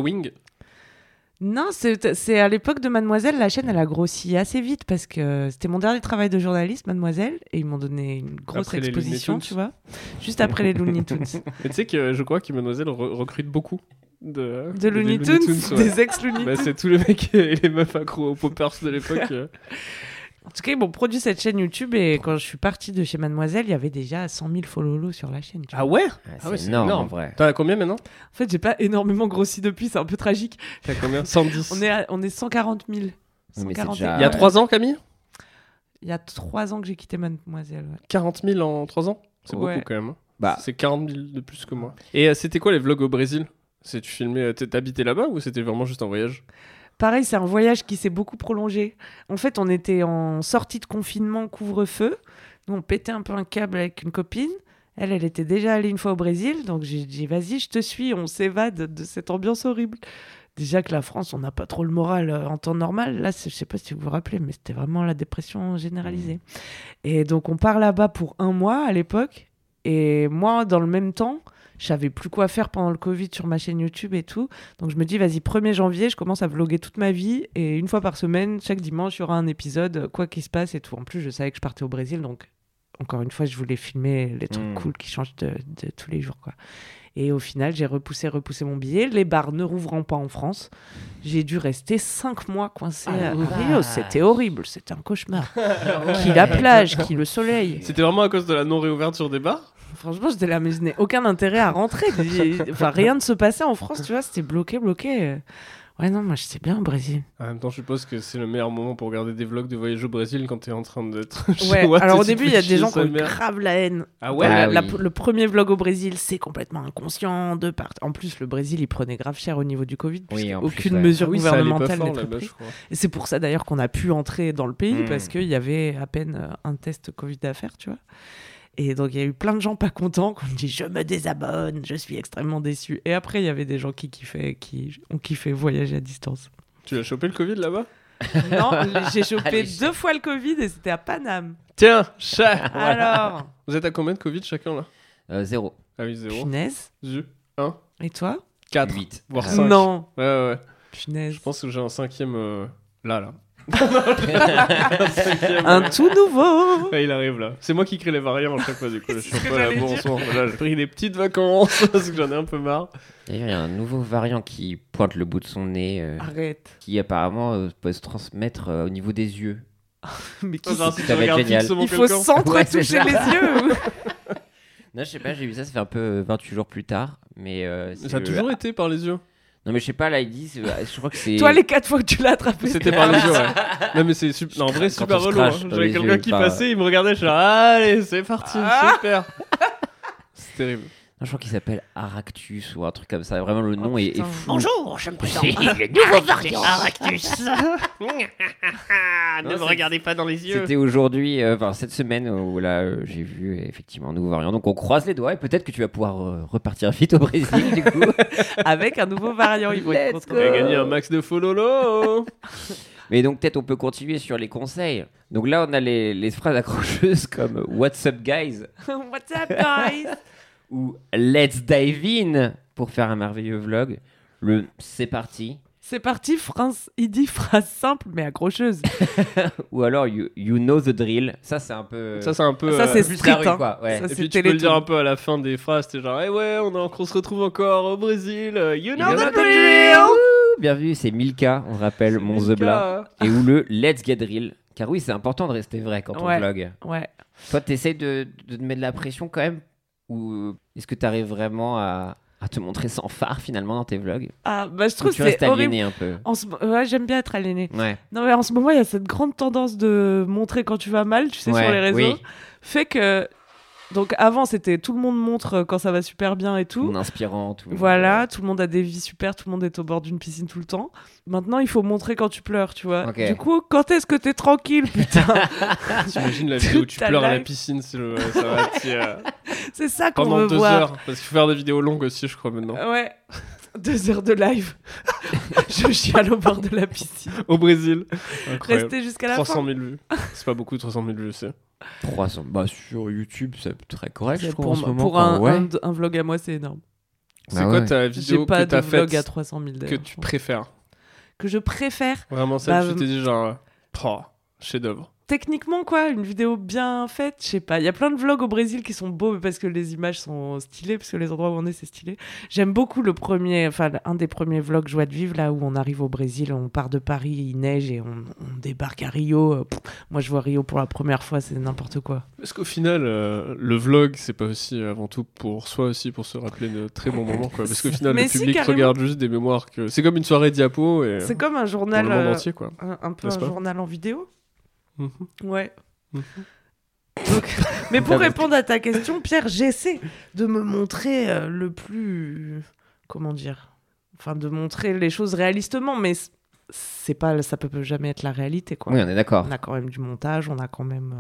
Non, c'est à l'époque de Mademoiselle, la chaîne, elle a grossi assez vite parce que c'était mon dernier travail de journaliste, Mademoiselle, et ils m'ont donné une grosse Après les exposition, Looney Tunes. tu vois, juste après les Looney Tunes. Mais tu sais que je crois que Mademoiselle recrute beaucoup de Looney Tunes, des ex-Looney Tunes. C'est tous les mecs et les meufs accros aux poppers de l'époque. En tout cas, ils m'ont produit cette chaîne YouTube et quand je suis partie de chez Mademoiselle, il y avait déjà 100 000 followers sur la chaîne. Tu vois. Ah ouais ? C'est énorme, en vrai. T'en as combien maintenant ? En fait, j'ai pas énormément grossi depuis, c'est un peu tragique. T'as combien ? 110. On est 140 000. Mais c'est 140 déjà- 000. Il y a 3 ans, Camille ? Il y a 3 ans que j'ai quitté Mademoiselle. Ouais. 40 000 en 3 ans ? C'est Ouais. beaucoup quand même. Bah. C'est 40 000 de plus que moi. Et c'était quoi les vlogs au Brésil ? Tu filmais, t'habitais là-bas ou c'était vraiment juste un voyage ? Pareil, c'est un voyage qui s'est beaucoup prolongé. En fait, on était en sortie de confinement, couvre-feu. Nous, on pétait un peu un câble avec une copine. Elle était déjà allée une fois au Brésil. Donc, j'ai dit, vas-y, je te suis. On s'évade de cette ambiance horrible. Déjà que la France, on n'a pas trop le moral en temps normal. Là, je sais pas si vous vous rappelez, mais c'était vraiment la dépression généralisée. Et donc, on part là-bas pour 1 mois à l'époque. Et moi, dans le même temps, je savais plus quoi faire pendant le Covid sur ma chaîne YouTube et tout. Donc je me dis, vas-y, 1er janvier, je commence à vlogger toute ma vie. Et une fois par semaine, chaque dimanche, il y aura un épisode, quoi qu'il se passe et tout. En plus, je savais que je partais au Brésil. Donc, encore une fois, je voulais filmer les trucs cool qui changent de tous les jours, quoi. Et au final, j'ai repoussé mon billet. Les bars ne rouvrant pas en France, j'ai dû rester 5 mois coincé à Rio. C'était horrible, c'était un cauchemar. Qui la plage, qui le soleil. C'était vraiment à cause de la non-réouverture des bars ? Franchement, j'étais là, mais je n'ai aucun intérêt à rentrer. Enfin, rien ne se passait en France, tu vois, c'était bloqué. Ouais, non, moi, je sais bien au Brésil. En même temps, je suppose que c'est le meilleur moment pour regarder des vlogs de voyage au Brésil quand t'es en train d'être Ouais, chinois, alors au tu début, te il y a fais des gens chier qui ont sa mère. grave la haine. Ah ouais Le premier vlog au Brésil, c'est complètement inconscient. En plus, le Brésil, il prenait grave cher au niveau du Covid, Oui, en puisque plus, aucune ouais. mesure Oui, ça allait pas gouvernementale fort, n'était là-bas, prise. je crois. Et c'est pour ça d'ailleurs qu'on a pu entrer dans le pays, parce qu'il y avait à peine un test Covid à faire, tu vois. Et donc, il y a eu plein de gens pas contents qui ont dit « Je me désabonne, je suis extrêmement déçu ». Et après, il y avait des gens qui ont kiffé voyager à distance. Tu as chopé le Covid là-bas ? Non, j'ai chopé Allez. 2 fois le Covid et c'était à Paname. Tiens, chat Alors, Vous êtes à combien de Covid chacun là ? 0. Ah oui, 0. punaise. 1, Et toi 4, 8. voire 5. Non, Ouais. punaise. Je pense que j'ai un 5e là. Un tout nouveau. Ouais, il arrive là. C'est moi qui crée les variants à chaque fois, du coup. Je suis un ce que peu là j'allais bon en dire. ce moment. Là, j'ai pris des petites vacances parce que j'en ai un peu marre. D'ailleurs, il y a un nouveau variant qui pointe le bout de son nez, Arrête. qui apparemment peut se transmettre au niveau des yeux. Mais qui Enfin, si ça tu va être regardes génial. fixement Il faut quelqu'un. Ouais, s'entre-toucher c'est ça. les yeux. Non, je sais pas, j'ai vu ça, ça fait un peu 28 jours plus tard. Mais c'est Ça a toujours été par les yeux. Non, mais je sais pas, là, ils disent, je crois que c'est. Toi, les 4 fois que tu l'as attrapé. C'était par les yeux, ouais. Non, mais c'est super. Non, en vrai, Quand super on se relou. hein. crache dans J'avais les quelqu'un yeux, qui pas- passait, il me regardait, je suis là, allez, c'est parti, super. C'est terrible. Non, je crois qu'il s'appelle Aractus ou un truc comme ça. Vraiment, le nom est putain. fou. Bonjour, je me présente. Le nouveau variant. Aractus. Ne me regardez pas dans les yeux. C'était aujourd'hui, enfin cette semaine, où là j'ai vu effectivement un nouveau variant. Donc on croise les doigts et peut-être que tu vas pouvoir repartir vite au Brésil du coup. Avec un nouveau variant. Ils vont être Let's contents. Tu as gagné un max de follow. Mais donc peut-être on peut continuer sur les conseils. Donc là on a les phrases accrocheuses comme What's up guys What's up, guys? ou Let's dive in pour faire un merveilleux vlog. Le c'est parti. C'est parti, il dit phrase simple mais accrocheuse. Ou alors you know the drill. Ça c'est un peu. Ça c'est un peu. Ça c'est plus street, la rue, hein. quoi. Ouais. Ça, Et c'est puis tu peux le dire Télétoon. un peu à la fin des phrases, t'es genre, on se retrouve encore au Brésil, you know You know the the drill. Wouh, bienvenue, c'est Milka, on rappelle mon The Blas. Et ou le Let's Get Drill. Car oui, c'est important de rester vrai quand on vlog. Ouais. Toi, t'essayes de te mettre de la pression quand même? Ou est-ce que t'arrives vraiment à te montrer sans phare finalement dans tes vlogs? Ah, bah je Ou trouve tu que restes c'est horrible. aliéné un peu? Ouais, j'aime bien être aliéné. Ouais. Non, mais en ce moment, il y a cette grande tendance de montrer quand tu vas mal, tu sais, Ouais, sur les réseaux. oui. Fait que. Donc avant, c'était tout le monde montre quand ça va super bien et tout. Tout inspirant. Tout... Voilà, tout le monde a des vies super, tout le monde est au bord d'une piscine tout le temps. Maintenant, il faut montrer quand tu pleures, tu vois. Ok. Du coup, quand est-ce que t'es tranquille, putain? T'imagines la vidéo où tu Ta pleures à la life. piscine, ça va C'est ça qu'on pendant veut 2 voir. heures. Parce qu'il faut faire des vidéos longues aussi, je crois, maintenant. Ouais. 2 heures de live. Je chiale au bord de la piscine. Au Brésil. Incroyable. Restez jusqu'à la 300 fin. 000 vues. C'est pas beaucoup, 300 000 vues, c'est. 300. Bah, sur YouTube, c'est très correct, je C'est trouve, pour en ce moment. pour quoi. un vlog à moi, c'est énorme. C'est Bah quoi ouais. ta J'ai vidéo pas que de t'as vlog faite à 300 000 que d'ailleurs. tu préfères? Que je préfère. Vraiment celle Bah, où tu t'es dit genre, chef-d'œuvre. Techniquement, quoi, une vidéo bien faite, je sais pas. Il y a plein de vlogs au Brésil qui sont beaux parce que les images sont stylées, parce que les endroits où on est, c'est stylé. J'aime beaucoup un des premiers vlogs Joie de vivre, là où on arrive au Brésil, on part de Paris, il neige et on débarque à Rio. Moi, je vois Rio pour la première fois, c'est n'importe quoi. Est-ce qu'au final, le vlog, c'est pas aussi avant tout pour soi aussi, pour se rappeler de très bons moments, quoi? Parce qu'au final, Mais le si, public carrément. regarde juste des mémoires que. C'est comme une soirée diapo et. C'est comme un Pour journal, le monde entier, quoi. un peu N'est-ce un pas journal en vidéo. Mhm. Ouais. Mhm. Donc, mais pour répondre à ta question, Pierre, j'essaie de me montrer le plus, comment dire, enfin de montrer les choses réalistement, mais c'est pas, ça peut jamais être la réalité, quoi. Oui, on est d'accord. On a quand même du montage, on a quand même.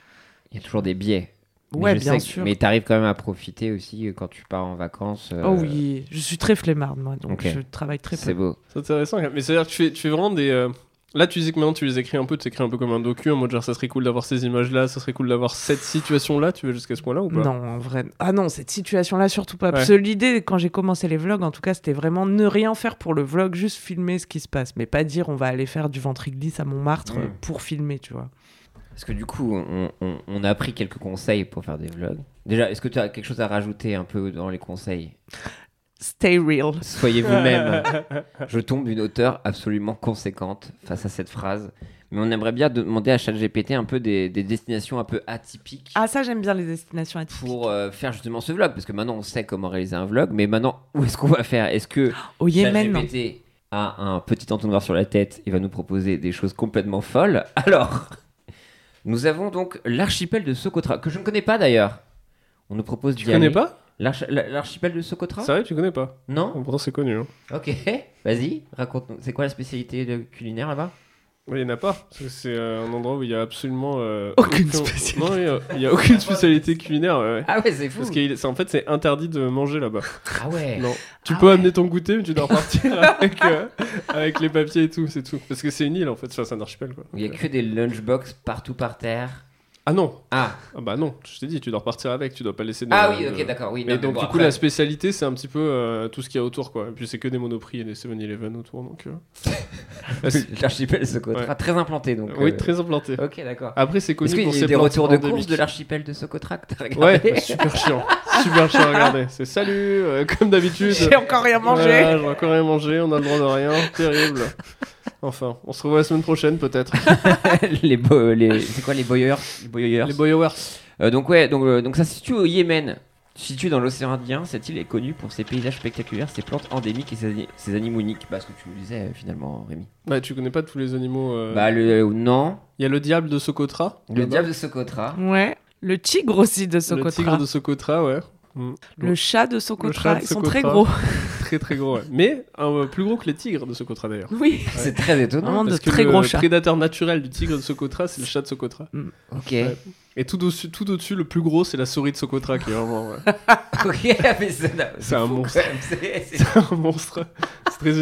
Il y a toujours des biais. Mais Ouais, je bien sais sûr. Mais t'arrives quand même à profiter aussi quand tu pars en vacances. Oh oui, je suis très flemmarde, moi, donc Ok. je travaille très peu. C'est beau. C'est intéressant. Mais c'est-à-dire que tu fais vraiment des. Là, tu disais que maintenant tu les écris un peu, tu écris un peu comme un docu, en mode genre ça serait cool d'avoir ces images-là, ça serait cool d'avoir cette situation-là, tu vas jusqu'à ce point-là ou pas? Non, en vrai. Ah non, cette situation-là, surtout pas. Parce Ouais. que l'idée, quand j'ai commencé les vlogs, en tout cas, c'était vraiment ne rien faire pour le vlog, juste filmer ce qui se passe. Mais pas dire on va aller faire du ventre glisse à Montmartre pour filmer, tu vois. Parce que du coup, on a appris quelques conseils pour faire des vlogs. Déjà, est-ce que tu as quelque chose à rajouter un peu dans les conseils? Stay real. Soyez vous-même. Je tombe d'une hauteur absolument conséquente face à cette phrase. Mais on aimerait bien demander à ChatGPT un peu des destinations un peu atypiques Ah, ça, j'aime bien les destinations atypiques. pour faire justement ce vlog. Parce que maintenant, on sait comment réaliser un vlog. Mais maintenant, où est-ce qu'on va faire? Est-ce que Au Yémen. ChatGPT a un petit entonnoir sur la tête et va nous proposer des choses complètement folles? Alors, nous avons donc l'archipel de Socotra, que je ne connais pas d'ailleurs. On nous propose d'y Tu connais aller. pas? L'archipel de Socotra? C'est vrai, tu connais pas? Non? Pourtant, c'est connu. Hein. Ok, vas-y, raconte-nous. C'est quoi la spécialité culinaire là-bas? Oui, il n'y en a pas. Parce que c'est un endroit où il y a absolument. Aucune spécialité. Non, il y a aucune spécialité culinaire. Ouais. Ah ouais, c'est fou. Parce qu'en fait, c'est interdit de manger là-bas. Ah ouais. Non. Tu Ah peux ouais. amener ton goûter, mais tu dois repartir avec les papiers et tout, c'est tout. Parce que c'est une île en fait, enfin, c'est un archipel quoi. Il y a que des lunchbox partout par terre. Ah non. Ah. Ah bah non, je t'ai dit, tu dois repartir avec, tu dois pas laisser. Ah oui, ok, d'accord, oui. Mais non, donc bon, du coup, après- la spécialité, c'est un petit peu tout ce qu'il y a autour quoi. Et puis c'est que des Monoprix et des 7-Eleven autour, donc. L'archipel Socotra, Ouais. très implanté donc. Oui, très implanté. Ok, d'accord. Après, c'est connu Est-ce qu'il pour y a ses des plantes retours de endémiques. course de l'archipel de Socotra que t'as Ouais, regardé? bah, super chiant. Super chiant à regarder. C'est salut, comme d'abitude. J'ai encore rien mangé. Voilà, j'ai encore rien mangé, on a le droit de rien. Terrible. Enfin, on se revoit la semaine prochaine peut-être. C'est quoi les boyers? Les Boyowers. Donc ça se situe au Yémen. Situé dans l'océan Indien, cette île est connue pour ses paysages spectaculaires, ses plantes endémiques et ses animaux uniques. Bah, ce que tu nous disais finalement, Rémi. Ouais, tu connais pas tous les animaux. Bah, non. Il y a le diable de Socotra. Le là-bas. diable de Socotra. Ouais. Le tigre aussi de Le Socotra. tigre de Socotra, ouais. Mm. Le chat de Socotra. Le chat de Ils sont Socotra. très gros. Très très gros, ouais. Mais plus gros que les tigres de Socotra d'ailleurs. Oui. C'est très étonnant. Vraiment de Parce que très le gros chats. prédateur naturel du tigre de Socotra, c'est le chat de Socotra. Ok. Ouais. Et tout au-dessus, le plus gros, c'est la souris de Socotra qui est vraiment. Ok, mais C'est un fou, monstre. quand même. C'est- C'est un monstre. C'est très unique.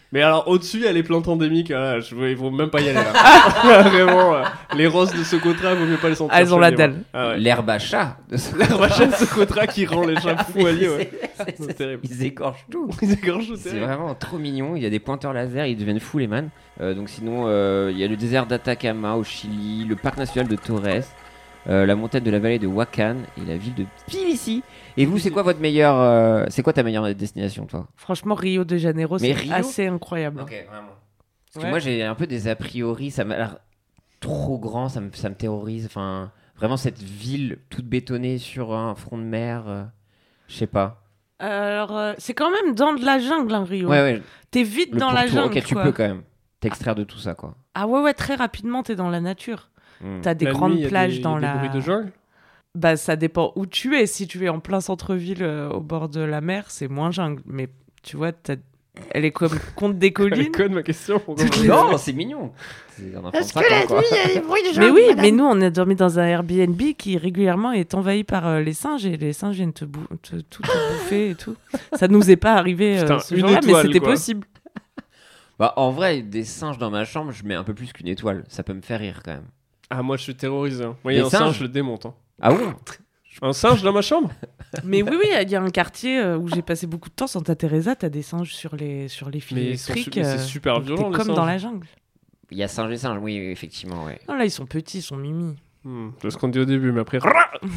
Mais alors, au-dessus, il y a les plantes endémiques. Là, il faut même pas y aller. Là. Vraiment, les roses de Socotra, il vaut mieux pas les sentir. Elles ont la dalle. Ah, ouais. L'herbe à chat. L'herbe à chat de Socotra qui rend les chats fous alliés. Ouais. C'est terrible. Ils égorgent tout. Ils égorgent tout. C'est vraiment trop mignon. Il y a des pointeurs laser, ils deviennent fous les man. Donc sinon, il y a le désert d'Atacama au Chili, le parc national de Torres, la montagne de la vallée de Huacan et la ville de Tbilissi. Et vous, c'est quoi votre meilleure c'est quoi ta meilleure destination, toi? Franchement, Rio de Janeiro, Mais c'est Rio assez incroyable. Ok, vraiment. Parce que moi, j'ai un peu des a priori. Ça m'a l'air trop grand, ça me terrorise. Enfin, vraiment cette ville toute bétonnée sur un front de mer. Je sais pas. Alors, c'est quand même dans de la jungle, hein, Rio. Ouais. T'es vite Le dans la pourtour, jungle. ok, tu quoi. peux quand même t'extraire de tout ça, quoi. Ah ouais, très rapidement, t'es dans la nature. T'as des La grandes nuit, y a plages des, dans y a la. des bruits de jungle. Bah, ça dépend où tu es. Si tu es en plein centre-ville, au bord de la mer, c'est moins jungle. Mais tu vois, elle est comme Conte des Elle est collines. conne ma question. Non, c'est mignon. C'est un enfant de Est-ce que 5 ans, la quoi. nuit, il y a des bruits de Mais jungle, oui, madame mais nous, on a dormi dans un Airbnb qui régulièrement est envahi par les singes et les singes viennent tout te bouffer et tout. Ça nous est pas arrivé Putain, ce une jour-là, mais étoile, c'était quoi. possible. Bah, en vrai, des singes dans ma chambre, je mets un peu plus qu'une étoile. Ça peut me faire rire quand même. Ah, moi, je suis terrorisé. Hein. Moi, il y a Les un singe, singes je le démonte. Hein. Ah bon? Un singe dans ma chambre? Mais oui, il y a un quartier où j'ai passé beaucoup de temps. Santa Teresa, t'as des singes sur les fils Mais électriques. c'est super donc violent, t'es les comme singes. dans la jungle. Il y a singe et singe, oui, effectivement, ouais. Non, là, ils sont petits, ils sont mimi. C'est ce qu'on dit au début, mais après.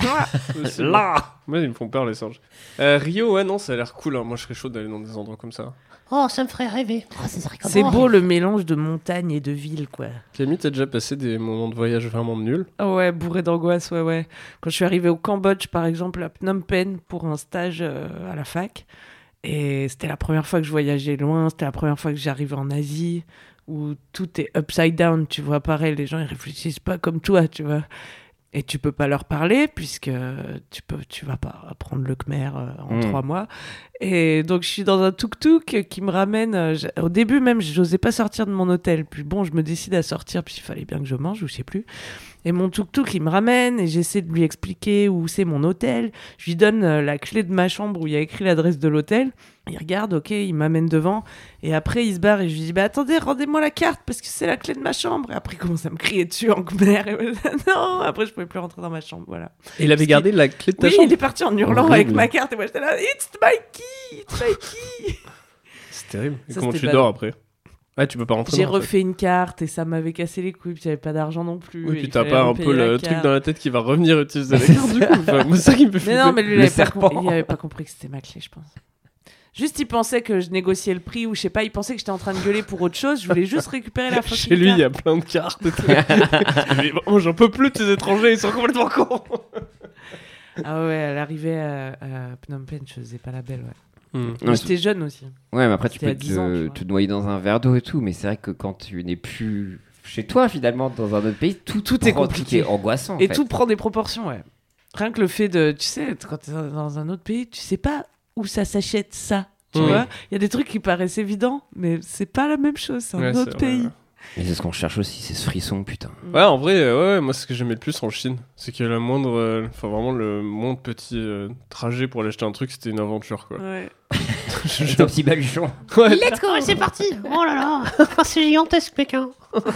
Là. Moi, ils me font peur, les singes. Rio, ouais, non, ça a l'air cool. Hein. Moi, je serais chaud d'aller dans des endroits comme ça. Oh, ça me ferait rêver. Oh, ça serait C'est comment beau rêver. le mélange de montagne et de ville, quoi. Camille, t'as déjà passé des moments de voyage vraiment nuls? Ah ouais, bourré d'angoisse, ouais. Quand je suis arrivée au Cambodge, par exemple, à Phnom Penh, pour un stage à la fac, et c'était la première fois que je voyageais loin, c'était la première fois que j'arrivais en Asie, où tout est upside down, tu vois, pareil, les gens, ils réfléchissent pas comme toi, tu vois. Et tu peux pas leur parler, puisque tu vas pas apprendre le khmer en 3 mois. Et donc, je suis dans un tuk-tuk qui me ramène... au début, même, j'osais pas sortir de mon hôtel. Puis bon, je me décide à sortir, puis il fallait bien que je mange, ou je sais plus. Et mon tuk-tuk, il me ramène, et j'essaie de lui expliquer où c'est mon hôtel. Je lui donne la clé de ma chambre, où il y a écrit l'adresse de l'hôtel. Il regarde, ok, il m'amène devant. Et après, il se barre, et je lui dis, bah attendez, rendez-moi la carte, parce que c'est la clé de ma chambre. Et après, il commence à me crier dessus en khmer. Et non, après, je pouvais plus rentrer dans ma chambre, voilà. Et il avait gardé la clé de ta Oui, chambre? il est parti en hurlant Horrible. avec ma carte, et moi, j'étais là, it's my key, it's my key. C'est terrible. Et Ça, comment c'était tu bad. dors après? Ouais, tu peux pas rentrer J'ai dans la fac. refait une carte et ça m'avait cassé les couilles, puis j'avais pas d'argent non plus. Oui, et puis il t'as fallait pas un repayer peu la le truc carte. dans la tête qui va revenir utiliser la carte du coup. Enfin, moi, c'est ça qui me fait flipper. Mais non, mais lui, Le il serpent. avait pas compris que c'était ma clé, je pense. Juste, il pensait que je négociais le prix ou je sais pas, il pensait que j'étais en train de gueuler pour autre chose. Je voulais juste récupérer la fucking Chez lui, il y carte. a plein de cartes et tout. Mais bon, j'en peux plus de ces étrangers, ils sont complètement cons. Ah ouais, elle arrivait à Phnom Penh, je faisais pas la belle, ouais. Non, Mais j'étais jeune aussi. Ouais, mais après, tu C'était peux à 10 ans, tu vois. te noyer dans un verre d'eau et tout. Mais c'est vrai que quand tu n'es plus chez toi, finalement, dans un autre pays, tout est prend- compliqué. Tout est angoissant. Et en fait. tout prend des proportions, ouais. Rien que le fait de, tu sais, quand t'es dans un autre pays, tu sais pas où ça s'achète ça. Tu Oui. vois, il y a des trucs qui paraissent évidents, mais c'est pas la même chose, c'est un Ouais, autre c'est vrai, pays. ouais. Mais c'est ce qu'on cherche aussi, c'est ce frisson, putain. Ouais, en vrai, ouais, moi, ce que j'aimais le plus en Chine, c'est que la moindre. Enfin, vraiment, le moindre petit trajet pour aller acheter un truc, c'était une aventure, quoi. Ouais. Avec ton petit baluchon. Ouais. Let's go, c'est parti. Oh là là, c'est gigantesque Pékin.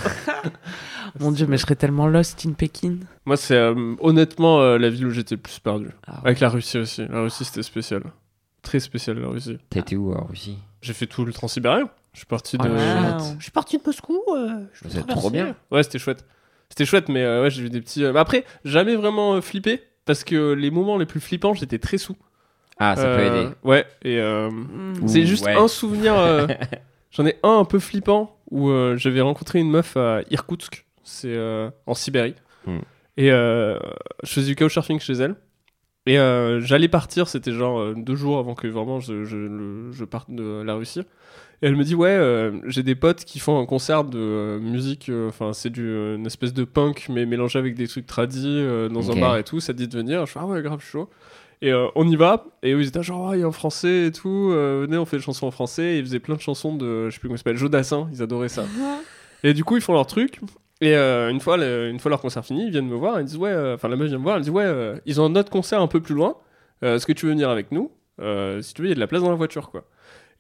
Mon dieu, mais je serais tellement lost in Pékin. Moi, c'est honnêtement la ville où j'étais le plus perdu. Ah ouais. Avec la Russie aussi. La Russie, c'était spécial. Très spécial, la Russie. T'as été où en Russie? J'ai fait tout le transsibérien. Je suis parti de. Ah, Wow. chouette. Je suis parti de Moscou. Je C'est trop bien. Ouais, c'était chouette. C'était chouette, mais ouais, j'ai vu des petits. Mais après, jamais vraiment flippé. Parce que les moments les plus flippants, j'étais très sous. Ah, ça peut aider. Ouais, et c'est Ouh, juste ouais. un souvenir. J'en ai un peu flippant où j'avais rencontré une meuf à Irkoutsk, c'est en Sibérie. Et je faisais du couchsurfing chez elle. Et j'allais partir, c'était genre 2 jours avant que vraiment je parte de la Russie. Et elle me dit, ouais, j'ai des potes qui font un concert de musique, enfin c'est une espèce de punk, mais mélangé avec des trucs tradis dans Ok. un bar et tout, ça te dit de venir. Je fais, ah ouais, grave, je suis chaud. Et on y va, et eux ils étaient genre, il y a un français et tout, venez, on fait des chansons en français. Et ils faisaient plein de chansons de, je sais plus comment ça s'appelle, Jodassin, ils adoraient ça. Et du coup, ils font leur truc. Et une fois leur concert fini, ils viennent me voir, ils disent, ouais, enfin la meuf vient me voir, elle dit, ouais, ils ont un autre concert un peu plus loin, est-ce que tu veux venir avec nous? Si tu veux, il y a de la place dans la voiture, quoi.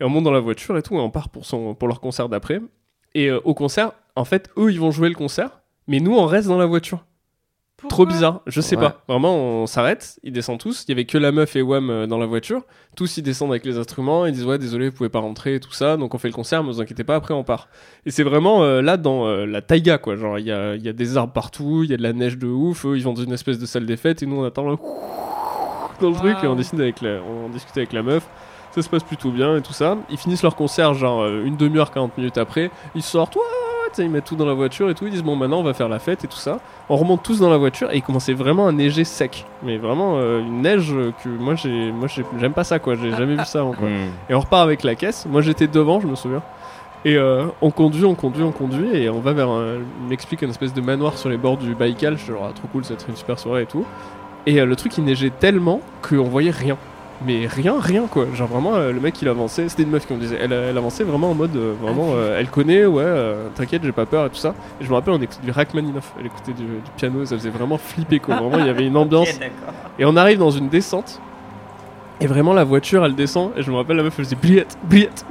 Et on monte dans la voiture et tout, et on part pour leur concert d'après. Et au concert, en fait, eux, ils vont jouer le concert, mais nous, on reste dans la voiture. Trop bizarre, je sais pas. Vraiment, on s'arrête, ils descendent tous. Il y avait que la meuf et Wham dans la voiture. Tous, ils descendent avec les instruments. Ils disent ouais, désolé, vous pouvez pas rentrer et tout ça. Donc on fait le concert, mais vous inquiétez pas, après on part. Et c'est vraiment là dans la taïga, quoi. Genre, il y a des arbres partout, il y a de la neige de ouf. Eux, ils vont dans une espèce de salle des fêtes et nous, on attend là, dans le truc et on discute avec la meuf. Ça se passe plutôt bien et tout ça. Ils finissent leur concert, genre une demi-heure, 40 minutes après. Ils sortent, ils mettent tout dans la voiture et tout. Ils disent bon, maintenant on va faire la fête et tout ça. On remonte tous dans la voiture et il commençait vraiment à neiger sec. Mais vraiment une neige que moi j'aime pas ça, quoi. J'ai jamais vu ça avant, quoi. Et on repart avec la caisse. Moi j'étais devant, je me souviens. Et on conduit et on va vers il m'explique une espèce de manoir sur les bords du Baïkal. Je suis genre trop cool, ça va être une super soirée et tout. Et le truc il neigeait tellement qu'on voyait rien. Mais rien quoi, genre vraiment le mec il avançait, c'était une meuf qui me disait, elle avançait vraiment en mode elle connaît, t'inquiète, j'ai pas peur et tout ça. Et je me rappelle, on écoutait du Rachmaninoff, elle écoutait du piano, ça faisait vraiment flipper, quoi. Vraiment il y avait une ambiance. Okay, et on arrive dans une descente et vraiment la voiture elle descend et je me rappelle la meuf elle faisait bliette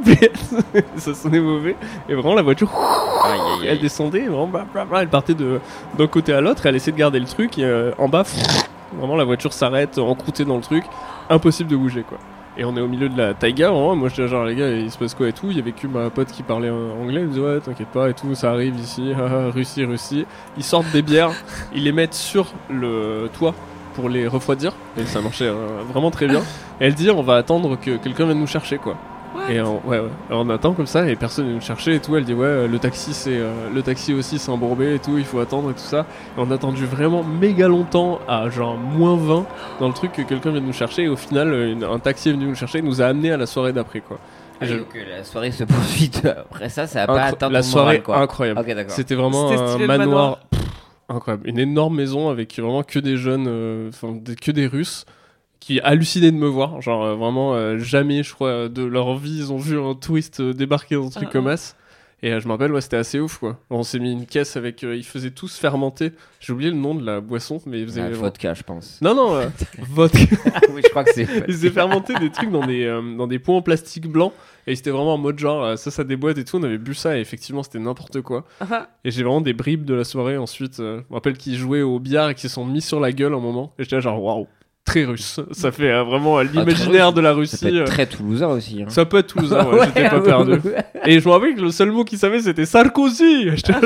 ça sonnait mauvais et vraiment la voiture elle descendait, vraiment elle partait d'un côté à l'autre et elle essayait de garder le truc et en bas vraiment la voiture s'arrête encroûtée dans le truc. Impossible de bouger, quoi. Et on est au milieu de la taïga, vraiment. Moi j'étais genre les gars, il se passe quoi et tout. Il y avait que ma pote qui parlait anglais, elle me disait ouais t'inquiète pas et tout, ça arrive ici, Russie. Ils sortent des bières, ils les mettent sur le toit pour les refroidir et ça marchait vraiment très bien. Et elle dit on va attendre que quelqu'un vienne nous chercher, quoi. Et alors, on attend comme ça et personne vient nous chercher et tout. Elle dit ouais le taxi aussi c'est embourbé et tout, il faut attendre et tout ça. Et on a attendu vraiment méga longtemps à genre -20 dans le truc que quelqu'un vienne nous chercher et au final un taxi est venu nous chercher et nous a amené à la soirée d'après, quoi. Donc la soirée se poursuit après ça a pas atteint ton la soirée moral, quoi. Incroyable. Okay, d'accord. C'était vraiment un manoir incroyable, une énorme maison avec vraiment que des jeunes que des Russes qui hallucinaient de me voir, genre vraiment jamais, je crois, de leur vie ils ont vu un touriste débarquer dans un truc comme ça. Et je me rappelle, c'était assez ouf, quoi. On s'est mis une caisse avec, ils faisaient tous fermenter. J'ai oublié le nom de la boisson, mais ils faisaient vodka, je pense. Non, vodka. Oui, je crois que c'est. Ils faisaient fermenter des trucs dans des pots en plastique blanc. Et c'était vraiment en mode genre, ça déboîte et tout. On avait bu ça et effectivement, c'était n'importe quoi. Et j'ai vraiment des bribes de la soirée. Ensuite, je me rappelle qu'ils jouaient au billard et qu'ils se sont mis sur la gueule un moment. Et j'étais là, genre, waouh. Très russe, ça fait vraiment l'imaginaire de la Russie. Ça peut être très toulousain aussi. Ça peut être toulousain, j'étais pas perdu. Et je me rappelle que le seul mot qu'il savait c'était Sarkozy.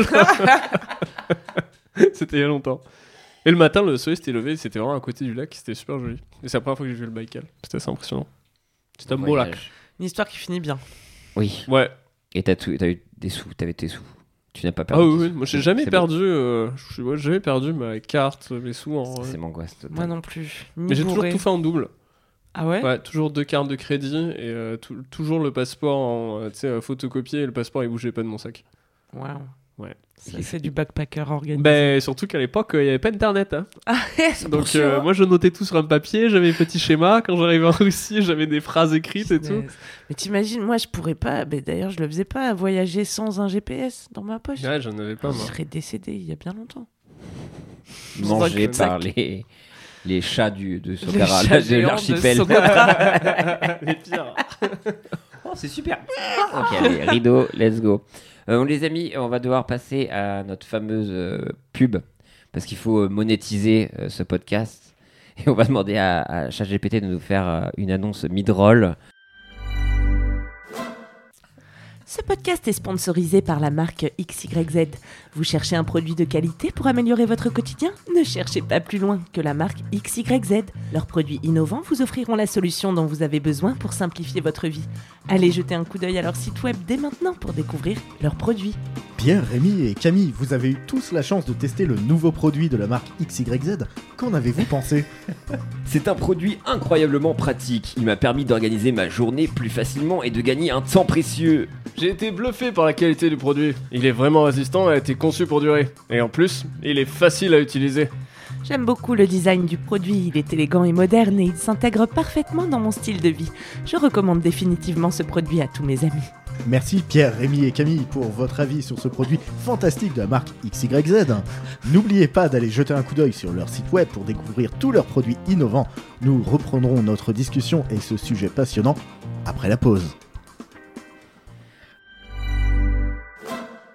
C'était il y a longtemps. Et le matin, le soleil s'était levé, c'était vraiment à côté du lac, c'était super joli. Et c'est la première fois que j'ai vu le Baïkal, c'était assez impressionnant. C'était un beau lac. Une histoire qui finit bien. Oui. Ouais. Et t'as eu des sous, t'avais tes sous. Tu n'as pas perdu. Ah oui, moi j'ai jamais perdu. J'ai jamais perdu ma carte, mes sous. C'est m'angoisse. Moi non plus. Mais j'ai toujours tout fait en double. Ah ouais. Ouais, toujours 2 cartes de crédit et toujours le passeport en photocopié et le passeport il bougeait pas de mon sac. Waouh. Ouais. C'est du backpacker organisé. Ben surtout qu'à l'époque il y avait pas internet. Hein. Donc moi je notais tout sur un papier, j'avais des petits schémas. Quand j'arrivais en Russie, j'avais des phrases écrites et tout. Mais t'imagines, moi je pourrais pas. Mais d'ailleurs je le faisais pas, voyager sans un GPS dans ma poche. Ouais, j'en avais pas. Je serais décédé il y a bien longtemps. Mangé par les chats de Sokara, de l'archipel. Les pires. Oh, c'est super. Ok, allez, rideau, let's go. Les amis, on va devoir passer à notre fameuse pub parce qu'il faut monétiser ce podcast et on va demander à ChatGPT de nous faire une annonce mid-roll. Ce podcast est sponsorisé par la marque XYZ. Vous cherchez un produit de qualité pour améliorer votre quotidien ? Ne cherchez pas plus loin que la marque XYZ. Leurs produits innovants vous offriront la solution dont vous avez besoin pour simplifier votre vie. Allez jeter un coup d'œil à leur site web dès maintenant pour découvrir leurs produits. Pierre, Rémi et Camille, vous avez eu tous la chance de tester le nouveau produit de la marque XYZ. Qu'en avez-vous pensé ? C'est un produit incroyablement pratique. Il m'a permis d'organiser ma journée plus facilement et de gagner un temps précieux. J'ai été bluffé par la qualité du produit. Il est vraiment résistant et a été conçu pour durer. Et en plus, il est facile à utiliser. J'aime beaucoup le design du produit, il est élégant et moderne et il s'intègre parfaitement dans mon style de vie. Je recommande définitivement ce produit à tous mes amis. Merci Pierre, Rémi et Camille pour votre avis sur ce produit fantastique de la marque XYZ. N'oubliez pas d'aller jeter un coup d'œil sur leur site web pour découvrir tous leurs produits innovants. Nous reprendrons notre discussion et ce sujet passionnant après la pause.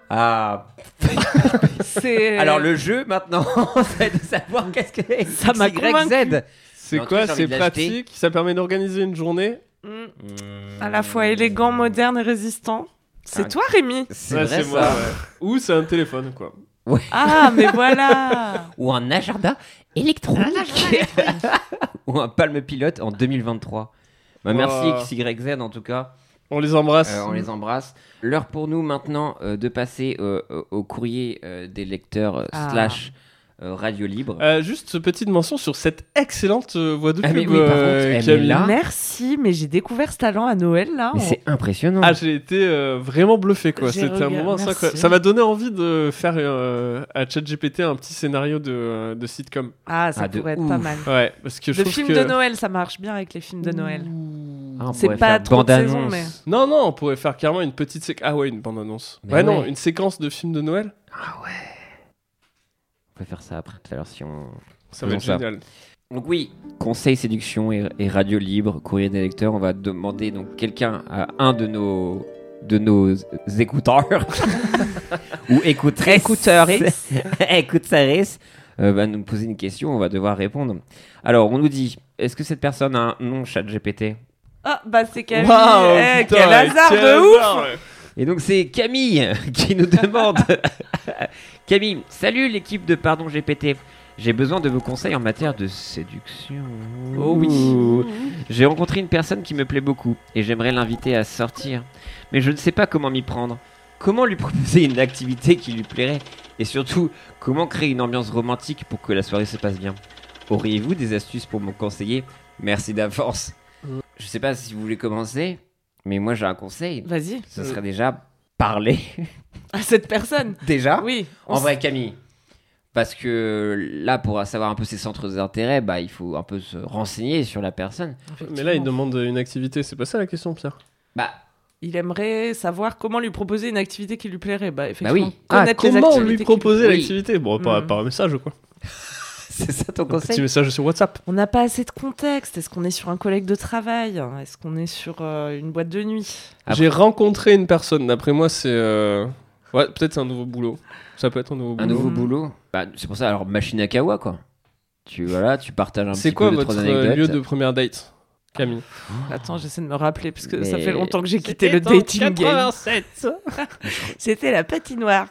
Ah. Alors le jeu maintenant, c'est de savoir qu'est-ce que c'est. Ça m'a XYZ. C'est En tout quoi? cas, j'ai C'est envie de l'acheter. pratique. Ça permet d'organiser une journée. À la fois élégant, moderne et résistant. C'est toi, Rémi. C'est Ouais, vrai c'est moi, ça. ouais. Ou c'est un téléphone, quoi. Ah, mais voilà. Ou un agenda électronique. Ou un Palm Pilot en 2023. Bah, merci XYZ en tout cas. On les embrasse. On les embrasse. L'heure pour nous maintenant de passer au courrier des lecteurs slash Radio Libre. Juste petite mention sur cette excellente voix de Ah, mais pub, oui, par contre, elle Camille. est là. Merci, mais j'ai découvert ce talent à Noël là. Mais c'est impressionnant. Ah, j'ai été vraiment bluffé, quoi. J'ai C'était un regardé, moment merci. incroyable. Ça m'a donné envie de faire à ChatGPT un petit scénario de sitcom. Ah, ça Ah, de pourrait être ouf. pas mal. Ouais, parce que je De trouve films que... de Noël, ça marche bien avec les films de Noël. Ah, on C'est pourrait pas faire trop de bande-annonce. saison, mais. Non, on pourrait faire carrément une petite séquence. Ah ouais, une bande-annonce. Mais Ouais, non, ouais. une séquence de films de Noël. On peut faire ça après tout à l'heure si on... Ça va être Faisons ça. génial. Donc oui, conseil séduction et radio libre, courrier des lecteurs. On va demander donc quelqu'un à un de nos écouteurs ou écouteuses va nous poser une question. On va devoir répondre. Alors on nous dit, est-ce que cette personne a un nom ChatGPT? Ah, bah c'est Camille. Waouh, Eh, putain, quel hasard quel de ouf. hasard, ouais. Et donc c'est Camille qui nous demande. Camille, salut l'équipe de Pardon GPT. J'ai besoin de vos conseils en matière de séduction. Oh oui. J'ai rencontré une personne qui me plaît beaucoup et j'aimerais l'inviter à sortir. Mais je ne sais pas comment m'y prendre. Comment lui proposer une activité qui lui plairait? Et surtout, comment créer une ambiance romantique pour que la soirée se passe bien? Auriez-vous des astuces pour me conseiller? Merci d'avance. Je sais pas si vous voulez commencer, mais moi j'ai un conseil. Vas-y. Ce serait déjà parler. À cette personne. Déjà? Oui. En vrai, Camille. Parce que là, pour savoir un peu ses centres d'intérêt, bah, il faut un peu se renseigner sur la personne. Mais là, il demande une activité. C'est pas ça la question, Pierre? Bah, Il aimerait savoir comment lui proposer une activité qui lui plairait. Bah, effectivement. oui. Connaître les Comment activités lui qui proposer Oui. l'activité? Bon, par un message, quoi. c'est ça ton Un petit conseil? message sur WhatsApp. On n'a pas assez de contexte. Est-ce qu'on est sur un collègue de travail? Est-ce qu'on est sur une boîte de nuit? Après- J'ai rencontré une personne. D'après moi, c'est... Ouais, peut-être c'est un nouveau boulot. Ça peut être un nouveau boulot. Un nouveau boulot? Bah, c'est pour ça, alors, machine à kawa, quoi. Tu partages un C'est petit quoi peu de votre trois anecdotes. lieu de première date, Camille? Attends, j'essaie de me rappeler parce que Mais- ça fait longtemps que j'ai quitté le dating game. C'était la patinoire.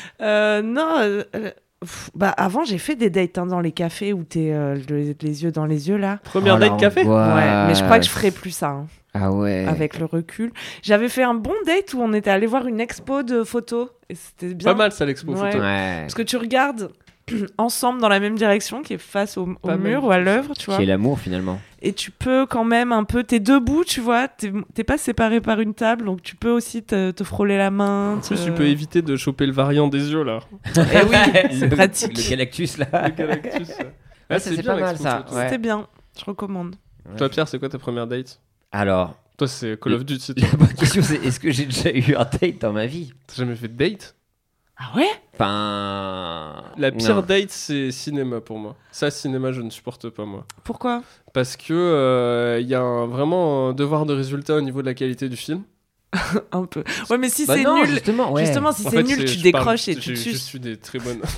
Bah avant j'ai fait des dates dans les cafés où t'es les yeux dans les yeux là. Première Oh, la date café? angoisse. Ouais, mais je crois que je ferai plus ça hein, Ah ouais. avec le recul. J'avais fait un bon date où on était allé voir une expo de photos et c'était bien. Pas mal ça, l'expo Ouais. photo. Ouais. Parce que tu regardes ensemble dans la même direction qui est face au Pas mur mal. ou à l'œuvre, tu vois. Qui est l'amour, finalement. Et tu peux quand même un peu, t'es debout, tu vois, t'es pas séparé par une table, donc tu peux aussi te frôler la main. En plus, tu peux éviter de choper le variant des yeux, là. Eh oui, c'est pratique. Le Galactus, là. Le Galactus. Ouais, c'est pas mal, ça. l'expo photo. Ouais. C'était bien, je recommande. Toi, Pierre, c'est quoi ta première date? Alors, Toi, c'est Call of Duty. toi. la bonne question, c'est est-ce que j'ai déjà eu un date dans ma vie? T'as jamais fait de date? Ah ouais? Enfin... La pire non. date, c'est cinéma pour moi. Ça, cinéma, je ne supporte pas, moi. Pourquoi? Parce que y a vraiment un devoir de résultat au niveau de la qualité du film. Un peu. Ouais, mais si Bah c'est non, nul, justement, ouais. justement, si En c'est fait, nul, tu je parle- décroches et tu j'ai te juste suces. eu des très bonnes.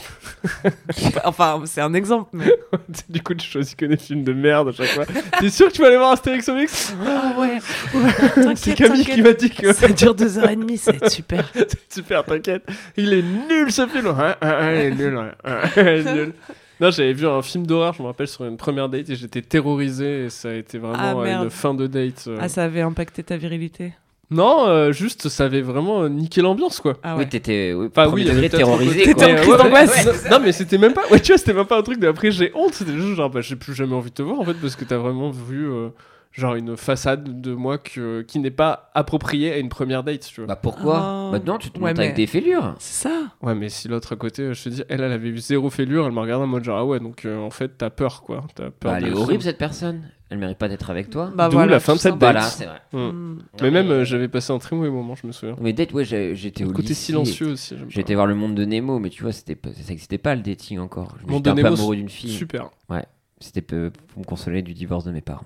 Enfin, c'est un exemple. Mais... Du coup, tu choisis que des films de merde à chaque fois. T'es sûr que tu vas aller voir Astérix Obélix? Ah ouais. C'est T'inquiète, Camille qui m'a dit que. Ça dure 2h30, ça va être super. Super, t'inquiète. Il est nul ce film. Il est nul. Il est nul. Non, j'avais vu un film d'horreur, je me rappelle, sur une première date et j'étais terrorisé et ça a été vraiment Ah, merde. une fin de date. Ah, ça avait impacté ta virilité. Non, juste ça avait vraiment niqué l'ambiance quoi. Ah ouais. Oui, t'étais Enfin, premier oui, degré peut-être terrorisé. T'étais quoi. en crise d'angoisse. Non, mais c'était même pas. Ouais, tu vois, c'était même pas un truc de après j'ai honte. C'était juste genre, bah, j'ai plus jamais envie de te voir en fait parce que t'as vraiment vu genre une façade de moi qui n'est pas appropriée à une première date, tu vois. Bah pourquoi? Oh. Maintenant, tu te Ouais, montes avec mais- des fêlures. C'est ça. Ouais, mais si l'autre à côté, je te dis, elle avait eu zéro fêlure, elle m'a regardé en mode genre, ah ouais, donc en fait, t'as peur quoi. T'as peur. Bah, elle de- est horrible cette personne. Elle mérite pas d'être avec toi. Bah D'où voilà, la fin de tout cette ça. date. Voilà, c'est vrai. Mm. Mais même, mais- j'avais passé un très mauvais moment, je me souviens. Mais date, ouais, j'étais au Le côté lycée. silencieux aussi. j'aime J'étais pas. voir le monde de Nemo, mais tu vois, ça n'existait pas le dating encore. Monde J'étais un de peu Nemo, amoureux d'une fille. Super. C'était pour me consoler du divorce de mes parents.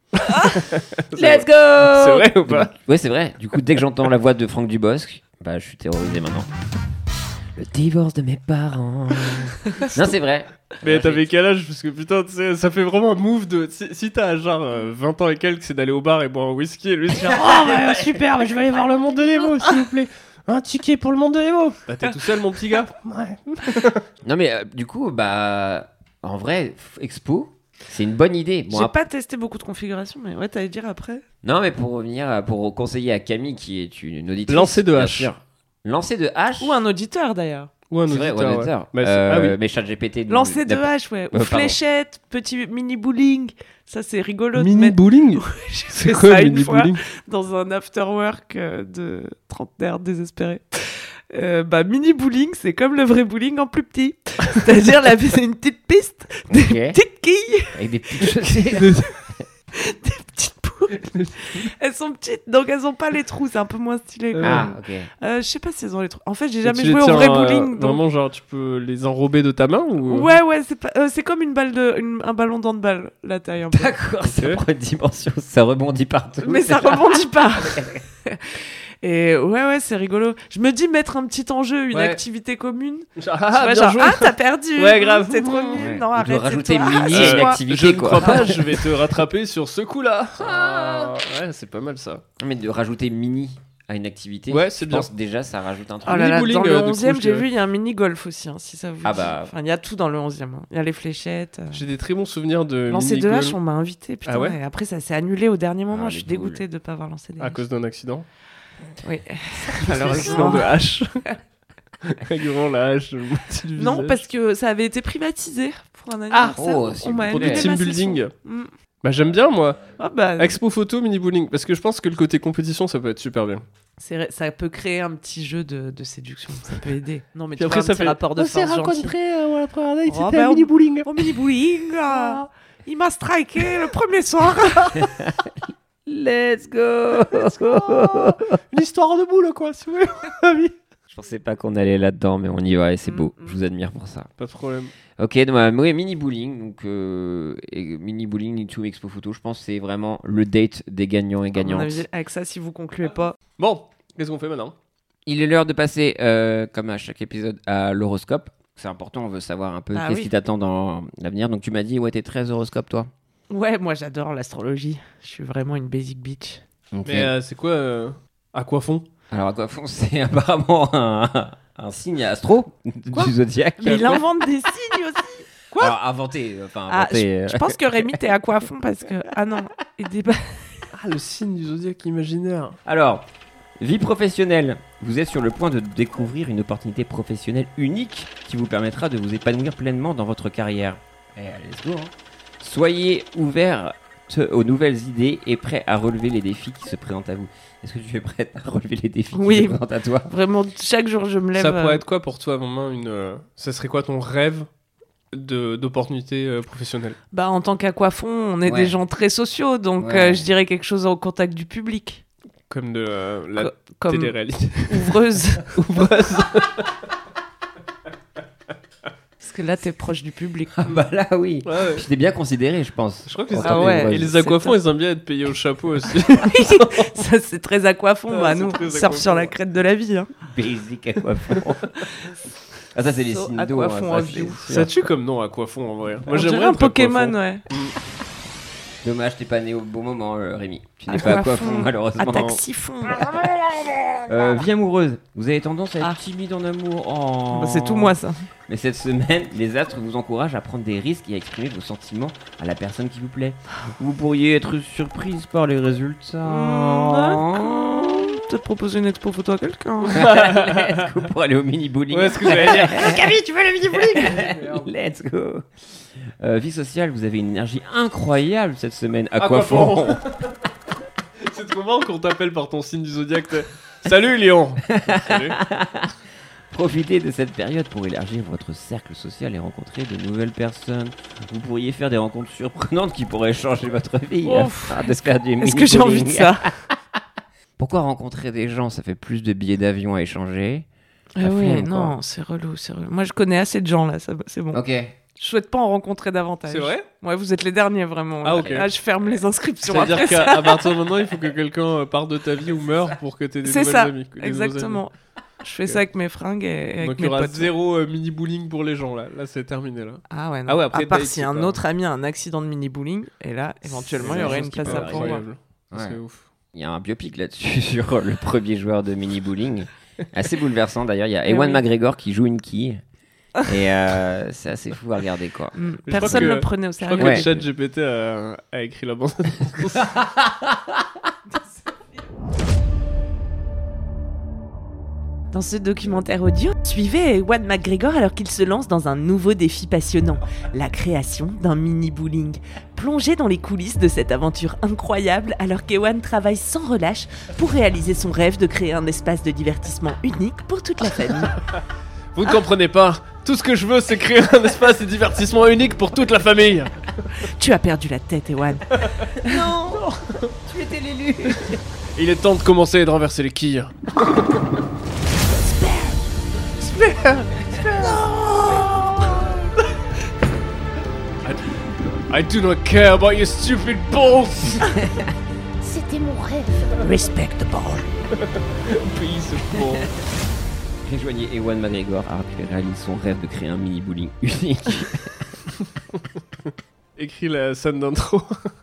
Let's go. C'est vrai ou pas? Ouais, c'est vrai. Du coup, dès que j'entends la voix de Franck Dubosc, bah, je suis terrorisé maintenant. Le divorce de mes parents. Non, c'est vrai. Mais t'avais quel âge? Parce que putain, tu sais, ça fait vraiment un move de. Si t'as genre 20 ans et quelques, c'est d'aller au bar et boire un whisky et lui dire Oh, bah, super, bah, je vais aller voir le monde de Nemo, s'il vous plaît. Un ticket pour le monde de Nemo. Bah, t'es tout seul, mon petit gars. Ouais. Non, mais du coup, bah. En vrai, Expo, c'est une bonne idée. Bon, J'ai pas testé beaucoup de configurations, mais ouais, t'allais dire après. Non, mais pour revenir, pour conseiller à Camille, qui est une auditrice. Lancer de bien hache. sûr. Lancer de hache. Ou un auditeur d'ailleurs. Ou un C'est vrai, auditeur. ou un auditeur. Ouais. Ah oui. Mais ChatGPT. Lancer de hache, ouais. Ou pardon. fléchette, petit mini bowling. Ça, c'est rigolo de Mini mettre. bowling. J'ai C'est fait quoi ça le une mini fois bowling? dans un afterwork de trentenaire désespéré. Mini bowling, c'est comme le vrai bowling en plus petit. C'est-à-dire, c'est une petite piste, des Ok. petites quilles, Avec des petites chaussettes. des petites boules. Elles sont petites, donc elles ont pas les trous. C'est un peu moins stylé. Quand Ah, même. ok. Je sais pas si elles ont les trous. En fait, j'ai Et jamais tu les joué au tiens, vrai bowling. Donc... Vraiment, genre, tu peux les enrober de ta main ou. Ouais, c'est comme une balle un ballon d'handball, la taille un peu. D'accord, ça prend une dimension, ça rebondit partout. Mais ça rebondit pas. Et ouais, c'est rigolo. Je me dis mettre un petit enjeu, une Ouais. activité commune. Ah, Ouais, bien genre, joué. t'as perdu. Ouais, grave. C'est trop nul. Ouais. Non, Ou de arrête. rajouter c'est toi. mini Ah, et c'est une moi. activité, Je ne quoi. crois pas, je vais te rattraper sur ce coup-là. Ouais, c'est pas mal ça. Mais de rajouter mini à une activité, Ouais, c'est je bien. pense déjà ça rajoute un truc. Oh là là, Mini dans bowling, le du coup, 11e, je j'ai dirais. vu, il y a un mini-golf aussi, hein, si ça vous Ah dit. bah. Enfin, il y a tout dans le 11e. hein. Il y a les fléchettes. J'ai des très bons souvenirs de Lancer de mini-golf hache, on m'a invité, putain. Ah ouais et après, ça s'est annulé au dernier moment. Ah, Je suis les dégoûtée de ne pas avoir lancé des à haches. cause d'un accident. Oui. Accident Malheureusement. de hache. Avec vraiment la hache. le moitié du Non, visage. parce que ça avait été privatisé pour un anniversaire. oh, s'il on m'a vous plaît. annulé Team ma building. session. Mm. Bah, j'aime bien moi. Ah bah, Expo photo, mini bowling. Parce que je pense que le côté compétition, ça peut être super bien. ça peut créer un petit jeu de séduction. Ça peut aider. Non, mais Puis tu après, vois, ça un petit fait- rapport de On s'est force gentil. rencontrés à la première date, Oh, c'était bah, un mini bowling. Oh, mini bowling. Il m'a striké le premier soir. Let's go. Une histoire de boule, quoi, si vous voulez. Je pensais pas qu'on allait là-dedans, mais on y va et c'est Mm, beau. mm. Je vous admire pour ça. Pas de problème. Ok, donc, ouais, mini bowling, donc mini bowling into Expo Photo, je pense que c'est vraiment le date des gagnants et À mon gagnantes. avis, avec ça, si vous concluez pas. Bon, qu'est-ce qu'on fait maintenant? Il est l'heure de passer, comme à chaque épisode, à l'horoscope. C'est important, on veut savoir un peu Ah qu'est-ce oui. qui t'attend dans l'avenir. Donc tu m'as dit, ouais, t'es très horoscope, toi. Ouais, moi j'adore l'astrologie. Je suis vraiment une basic bitch. Ok. Mais c'est quoi Aquafond? Alors, à quoi fond, c'est apparemment un signe astro du zodiaque. Mais il invente des signes aussi. Alors, inventé, enfin, Ah, inventé. je pense que Rémi, t'es à quoi fond parce que. Ah non, il débat. Ah, le signe du zodiaque imaginaire. Alors, vie professionnelle. Vous êtes sur le point de découvrir une opportunité professionnelle unique qui vous permettra de vous épanouir pleinement dans votre carrière. Allez, let's go. Hein. Soyez ouvert aux nouvelles idées et prêt à relever les défis qui se présentent à vous. Est-ce que tu es prête à relever les défis Oui. qui se présentent à toi? Vraiment, chaque jour, je me lève. Ça pourrait être quoi pour toi, maman ça serait quoi ton rêve d'opportunité professionnelle? Bah, en tant qu'aquafond, on est Ouais. des gens très sociaux, donc Ouais. je dirais quelque chose au contact du public. Comme de la Comme télé-réalité. ouvreuse. Ouvreuse. Parce que là, t'es proche du public. Ah bah là, oui. Ouais, ouais. Je t'ai bien considéré, je pense. Je crois que En c'est tant Ah ouais. qu'heureuse. Et les aquafonds, ils aiment bien être payés au chapeau aussi. Ça, c'est très aquafond. Ouais, Bah, c'est nous, très on surfe aquafond. sur la crête de la vie. Hein. Basic aquafond. Ah, ça, c'est les So signes d'eau. aquafond ça, of c'est you. sûr. Ça tue comme nom, aquafond, en vrai. On dirait un être Pokémon, aquafond. ouais. Dommage, t'es pas né au bon moment, Rémi. Tu n'es pas aquafond, malheureusement. Attaque siphon. Vie amoureuse. Vous avez tendance à être Ah. timide en amour. Oh. Bah, c'est tout moi, ça. Mais cette semaine, les astres vous encouragent à prendre des risques et à exprimer vos sentiments à la personne qui vous plaît. Vous pourriez être surprise par les résultats. D'accord. Peut-être proposer une expo photo à quelqu'un. Let's go pour aller au mini bowling. Ouais, ce que j'allais dire. Camille, tu veux le mini bowling? Let's go. Vie sociale, vous avez une énergie incroyable cette semaine. Aquafond. Aquafond. C'est trop marrant qu'on t'appelle par ton signe du zodiaque. Salut, Léon. Salut. Profitez de cette période pour élargir votre cercle social et rencontrer de nouvelles personnes. Vous pourriez faire des rencontres surprenantes qui pourraient changer votre vie. Ouf. afin de faire du Est-ce que j'ai envie de mini-bowling. ça? Pourquoi rencontrer des gens? Ça fait plus de billets d'avion à échanger. Ah La ouais, flemme, non, c'est relou, c'est relou. Moi, je connais assez de gens, là, c'est bon. Ok. Je souhaite pas en rencontrer davantage. C'est vrai? Ouais, vous êtes les derniers, vraiment. Ah, ok. Là, je ferme les inscriptions C'est-à-dire après ça. qu'à partir de maintenant, il faut que quelqu'un parte de ta vie ou meure pour que tu aies des C'est nouvelles ça, amies. Des nouveaux exactement. Je fais ça avec mes fringues et avec Donc il mes y aura potes. 0 mini-bowling pour les gens là. Là c'est terminé là. Ah ouais, non. Ah ouais, après, à part date, si c'est un pas- autre ami a un accident de mini-bowling, et là, éventuellement, il y aurait une place à prendre. Incroyable. Ouais. C'est ouf. Il y a un biopic là-dessus sur le premier joueur de mini bowling. Assez bouleversant d'ailleurs. Il y a Eh Ewan oui. McGregor qui joue une quille. Et c'est assez fou à regarder quoi. Mm. Je crois Personne que- ne le prenait au Je crois sérieux. que Ouais. ChatGPT a écrit la bande. Dans ce documentaire audio, suivez Ewan McGregor alors qu'il se lance dans un nouveau défi passionnant, la création d'un mini-bowling. Plongez dans les coulisses de cette aventure incroyable alors qu'Ewan travaille sans relâche pour réaliser son rêve de créer un espace de divertissement unique pour toute la famille. Vous ne comprenez pas. Tout ce que je veux, c'est créer un espace de divertissement unique pour toute la famille. Tu as perdu la tête, Ewan. Non, tu étais l'élu. Il est temps de commencer et de renverser les quilles. I do not care about your stupid balls. C'était mon rêve. Respect the ball. Pays ce ball. Rejoignez Ewan McGregor alors qu'il réalise son rêve de créer un mini bowling unique. Écris la scène d'intro.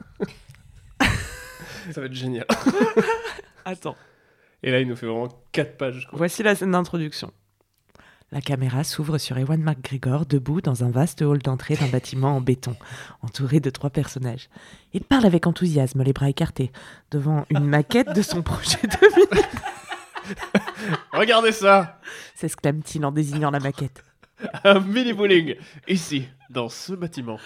Ça va être génial. Attends, Et là, il nous fait vraiment 4 pages. Quoi. voici la scène d'introduction. La caméra s'ouvre sur Ewan McGregor, debout dans un vaste hall d'entrée d'un bâtiment en béton, entouré de 3 personnages. Il parle avec enthousiasme, les bras écartés, devant une maquette de son projet de vie. Regardez ça. S'exclame-t-il en désignant la maquette. Un mini bowling. Ici, dans ce bâtiment.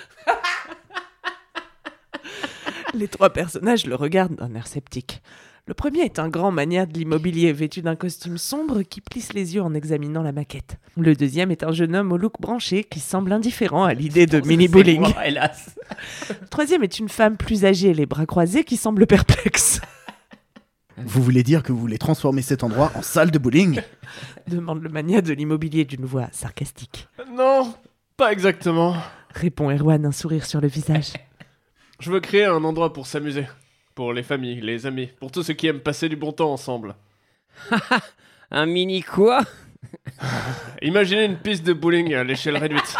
Les 3 personnages le regardent d'un air sceptique. Le premier est un grand magnat de l'immobilier, vêtu d'un costume sombre qui plisse les yeux en examinant la maquette. Le deuxième est un jeune homme au look branché qui semble indifférent à l'idée de mini-bowling. C'est moi, hélas. Le troisième est une femme plus âgée, les bras croisés, qui semble perplexe. Vous voulez dire que vous voulez transformer cet endroit en salle de bowling? Demande le magnat de l'immobilier d'une voix sarcastique. Non, pas exactement. Répond Erwan, un sourire sur le visage. Je veux créer un endroit pour s'amuser. Pour les familles, les amis, pour tous ceux qui aiment passer du bon temps ensemble. Un mini quoi? Imaginez une piste de bowling à l'échelle réduite.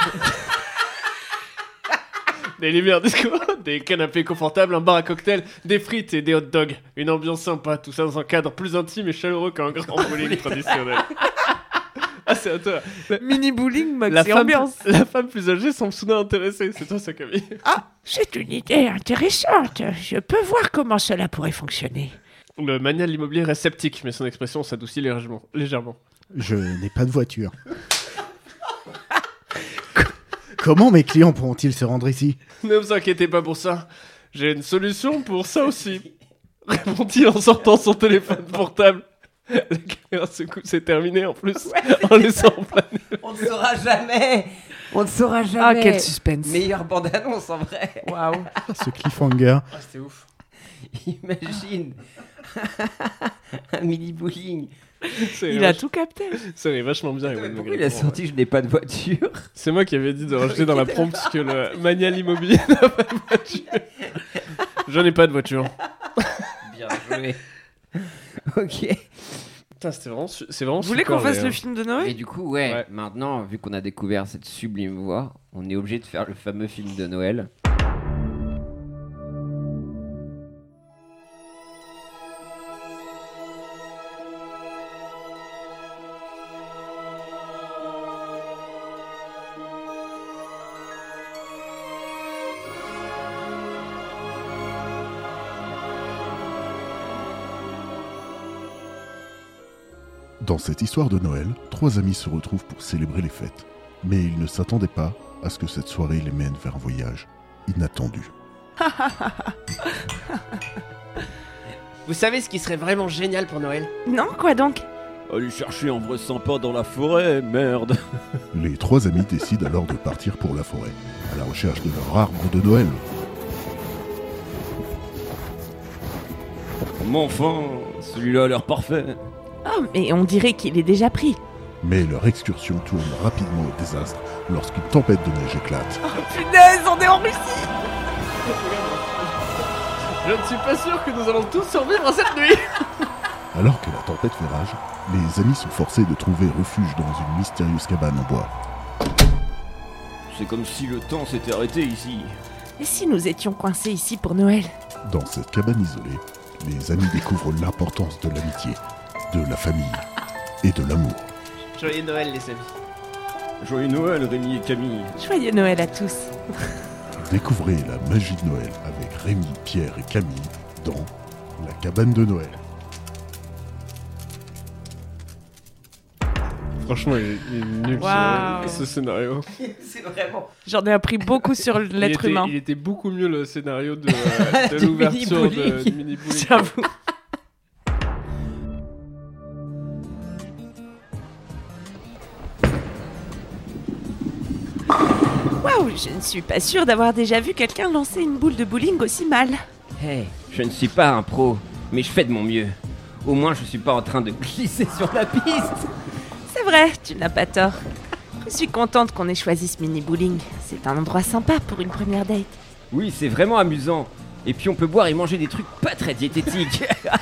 Des lumières disco, des canapés confortables, un bar à cocktail, des frites et des hot dogs. Une ambiance sympa, tout ça dans un cadre plus intime et chaleureux qu'un grand bowling traditionnel. Ah, c'est à toi. Mini-bowling, La maxi femme, ambiance. la femme plus âgée semble soudain intéressée. C'est toi ça, Camille. C'est une idée intéressante. Je peux voir comment cela pourrait fonctionner. Le magnat de l'immobilier reste sceptique, mais son expression s'adoucit légèrement. Je n'ai pas de voiture. Comment mes clients pourront-ils se rendre ici? Ne vous inquiétez pas pour ça. J'ai une solution pour ça aussi. Répond-il en sortant son téléphone portable. La caméra secoue, c'est terminé en plus. En laissant planer. On ne saura jamais. On ne saura Ah, jamais. quel suspense. Meilleure bande-annonce en vrai. Waouh. Ce cliffhanger. Ah, c'était ouf. Imagine. Un mini bowling. Il a tout capté. Ça est vachement bien. Ewan Pourquoi il McGregor. a sorti je n'ai pas de voiture? C'est moi qui avais dit de rajouter dans la prompt que le magnat immobilier n'a pas de voiture. Je n'ai pas de voiture. Bien joué. Ok. Putain, c'était vraiment, c'est vraiment. Vous voulez super, qu'on fasse les- le film de Noé? Et du coup, ouais, Ouais. maintenant, vu qu'on a découvert cette sublime voix, on est obligé de faire le fameux film de Noël. Dans cette histoire de Noël, 3 amis se retrouvent pour célébrer les fêtes. Mais ils ne s'attendaient pas à ce que cette soirée les mène vers un voyage inattendu. Vous savez ce qui serait vraiment génial pour Noël? Non, quoi donc? Aller chercher un vrai sympa dans la forêt, merde. Les 3 amis décident alors de partir pour la forêt, à la recherche de leur arbre de Noël. Mais enfin, celui-là a l'air parfait. Oh, mais on dirait qu'il est déjà pris. Mais leur excursion tourne rapidement au désastre lorsqu'une tempête de neige éclate. Punaise, on est en Russie. Je ne suis pas sûr que nous allons tous survivre à cette nuit. Alors que la tempête fait rage, les amis sont forcés de trouver refuge dans une mystérieuse cabane en bois. C'est comme si le temps s'était arrêté ici. Et si nous étions coincés ici pour Noël? Dans cette cabane isolée, les amis découvrent l'importance de l'amitié, de la famille et de l'amour. Joyeux Noël les amis. Joyeux Noël Rémi et Camille. Joyeux Noël à tous. Découvrez la magie de Noël avec Rémi, Pierre et Camille dans La cabane de Noël. Franchement, il est nul ce scénario. C'est vraiment. J'en ai appris beaucoup sur l'être humain. Il était beaucoup mieux le scénario de l'ouverture de Mini Bowling. J'avoue. Waouh, je ne suis pas sûre d'avoir déjà vu quelqu'un lancer une boule de bowling aussi mal. Hey, je ne suis pas un pro, mais je fais de mon mieux. Au moins, je suis pas en train de glisser sur la piste. C'est vrai, tu n'as pas tort. Je suis contente qu'on ait choisi ce mini bowling. C'est un endroit sympa pour une première date. Oui, c'est vraiment amusant. Et puis on peut boire et manger des trucs pas très diététiques.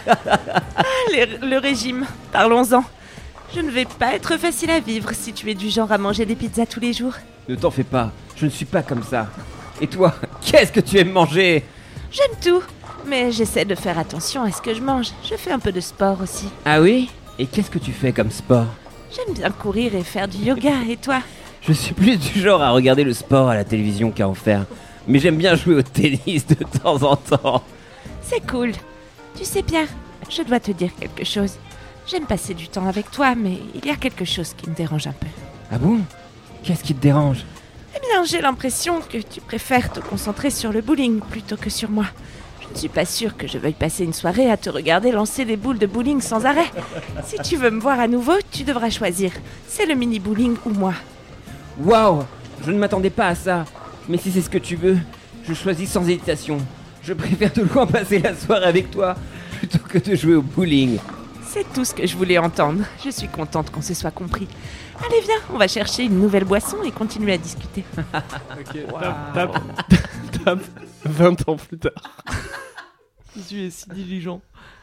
Le régime, parlons-en. Je ne vais pas être facile à vivre si tu es du genre à manger des pizzas tous les jours. Ne t'en fais pas, je ne suis pas comme ça. Et toi, qu'est-ce que tu aimes manger? J'aime tout, mais j'essaie de faire attention à ce que je mange. Je fais un peu de sport aussi. Ah oui? Et qu'est-ce que tu fais comme sport? J'aime bien courir et faire du yoga, et toi? Je suis plus du genre à regarder le sport à la télévision qu'à en faire. Mais j'aime bien jouer au tennis de temps en temps. C'est cool. Tu sais Pierre, je dois te dire quelque chose. J'aime passer du temps avec toi, mais il y a quelque chose qui me dérange un peu. Ah bon? Qu'est-ce qui te dérange? Eh bien, j'ai l'impression que tu préfères te concentrer sur le bowling plutôt que sur moi. Je ne suis pas sûre que je veuille passer une soirée à te regarder lancer des boules de bowling sans arrêt. Si tu veux me voir à nouveau, tu devras choisir. C'est le mini bowling ou moi. Waouh! Je ne m'attendais pas à ça. Mais si c'est ce que tu veux, je choisis sans hésitation. Je préfère de loin passer la soirée avec toi plutôt que de jouer au bowling. C'est tout ce que je voulais entendre. Je suis contente qu'on se soit compris. Allez, viens, on va chercher une nouvelle boisson et continuer à discuter. Ok, tape 20 ans plus tard. Jésus est si diligent.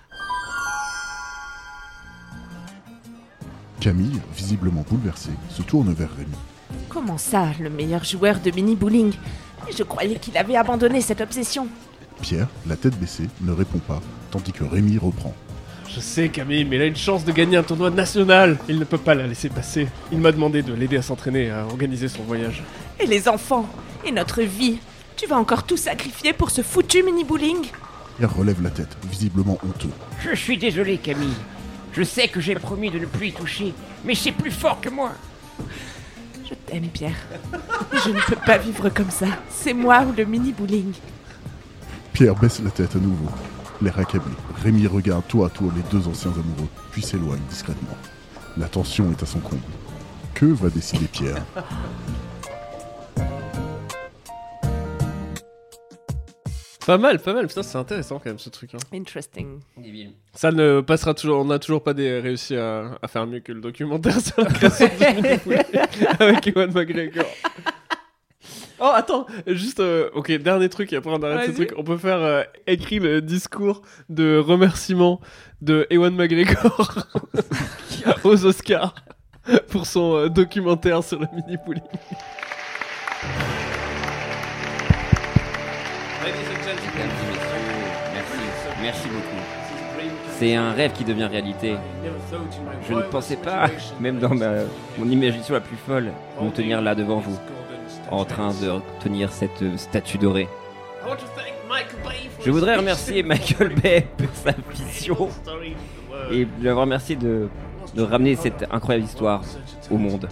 Camille, visiblement bouleversée, se tourne vers Rémi. Comment ça, le meilleur joueur de mini-bowling? Je croyais qu'il avait abandonné cette obsession. Pierre, la tête baissée, ne répond pas, tandis que Rémi reprend. Je sais Camille, mais il a une chance de gagner un tournoi national. Il ne peut pas la laisser passer. Il m'a demandé de l'aider à s'entraîner, à organiser son voyage. Et les enfants? Et notre vie? Tu vas encore tout sacrifier pour ce foutu mini-bowling? Pierre relève la tête, visiblement honteux. Je suis désolé, Camille. Je sais que j'ai promis de ne plus y toucher, mais c'est plus fort que moi. Je t'aime, Pierre. Je ne peux pas vivre comme ça. C'est moi ou le mini-bowling. Pierre baisse la tête à nouveau, l'air accablé. Rémi regarde tour à tour les deux anciens amoureux, puis s'éloigne discrètement. La tension est à son comble. Que va décider Pierre? Pas mal, putain c'est intéressant quand même ce truc. Hein. Interesting. Ça ne passera toujours, on n'a toujours pas réussi à faire mieux que le documentaire sur la création de mini-bowling avec Ewan McGregor. Oh attends, juste, ok, dernier truc et après on arrête ce truc. On peut faire écrit le discours de remerciement de Ewan McGregor aux Oscars pour son documentaire sur le mini-bowling. Merci beaucoup. C'est un rêve qui devient réalité. Je ne pensais pas, même dans mon imagination la plus folle, me tenir là devant vous, en train de tenir cette statue dorée. Je voudrais remercier Michael Bay pour sa vision et lui avoir remercié de ramener cette incroyable histoire au monde.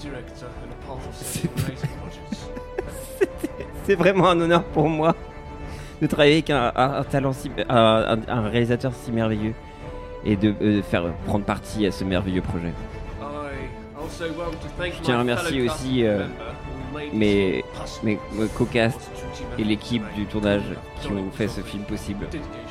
C'est vraiment un honneur pour moi de travailler avec un réalisateur si merveilleux et de faire prendre partie à ce merveilleux projet. Je tiens à remercier aussi mes co-castes et l'équipe du tournage qui ont fait ce film possible.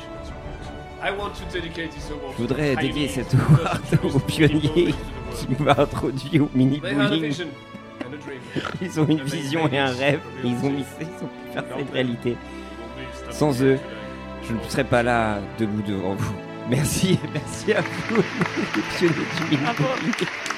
Je voudrais dédier cette award aux pionniers qui m'ont introduit au mini-bowling. Ils ont une vision et un rêve et ils ont pu faire cette réalité. Sans eux, je ne serais pas là debout devant vous. Merci à vous, les pionniers du mini-bowling.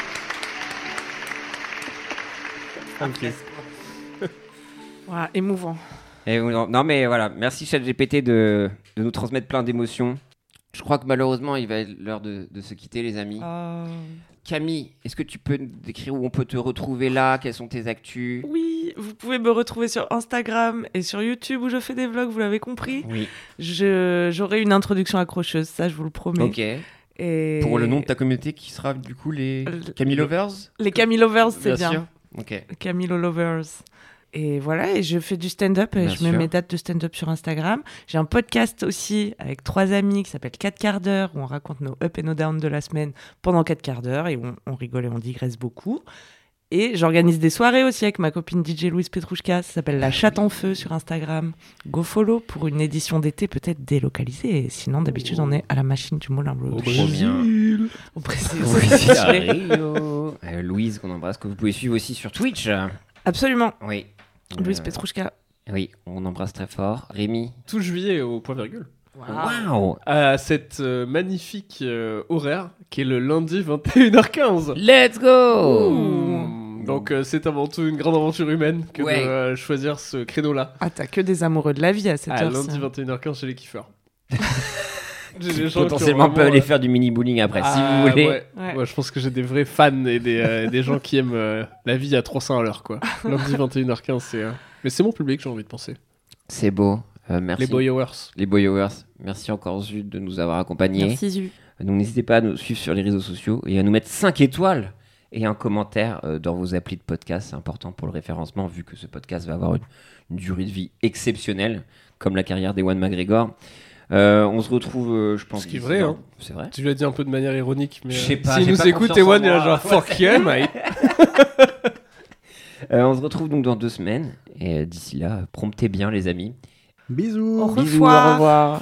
Voilà, émouvant. Et non mais voilà, merci ChatGPT de nous transmettre plein d'émotions. Je crois que malheureusement il va être l'heure de se quitter les amis. Camille, est-ce que tu peux nous décrire où on peut te retrouver là? Quelles sont tes actus? Oui, vous pouvez me retrouver sur Instagram et sur YouTube où je fais des vlogs, vous l'avez compris. Oui. J'aurai une introduction accrocheuse, ça je vous le promets. Ok. Et... Pour le nom de ta communauté qui sera du coup les Camille Lovers? Les Camille Lovers, c'est bien. Sûr. Ok. Camille Lovers. Et voilà, et je fais du stand-up et je mets mes dates de stand-up sur Instagram. J'ai un podcast aussi avec 3 amis qui s'appelle 4 quarts d'heure où on raconte nos up et nos down de la semaine pendant 4 quarts d'heure et on rigole et on digresse beaucoup. Et j'organise des soirées aussi avec ma copine DJ Louise Petrouchka. Ça s'appelle La Chatte en Feu sur Instagram. Go follow pour une édition d'été peut-être délocalisée. Et sinon, d'habitude, on est à la machine du Moulin Rouge. Au Brésil. Au Brésil. À Rio. Louise, qu'on embrasse, que vous pouvez suivre aussi sur Twitch. Absolument. Oui. Louise Petrouchka. Oui, on embrasse très fort. Rémi. Tout juillet au point virgule. Waouh. À cette magnifique horaire qui est le lundi 21h15. Let's go. Donc c'est avant tout une grande aventure humaine que de choisir ce créneau-là. Ah, t'as que des amoureux de la vie à cette heure. Lundi 21h15 chez les kiffeurs. Potentiellement peut aller faire du mini-bowling après si vous voulez. Ouais, je pense que j'ai des vrais fans et des gens qui aiment la vie à 300 à l'heure quoi. Lundi 21h15 c'est mais c'est mon public, j'ai envie de penser. C'est beau. Merci. Les Boyowers. Les Boyowers. Merci encore Zu de nous avoir accompagnés. Merci Zu. Donc n'hésitez pas à nous suivre sur les réseaux sociaux et à nous mettre 5 étoiles et un commentaire dans vos applis de podcast. C'est important pour le référencement vu que ce podcast va avoir une durée de vie exceptionnelle comme la carrière d'Ewan McGregor. On se retrouve, je pense. Ce qui est vrai, hein. C'est vrai. Tu l'as dit un peu de manière ironique, mais je sais pas. S'il nous écoute, Ewan, il est genre fuck yeah, mate. On se retrouve donc dans 2 semaines. Et d'ici là, promptez bien, les amis. Bisous. Au revoir. Bisous, au revoir.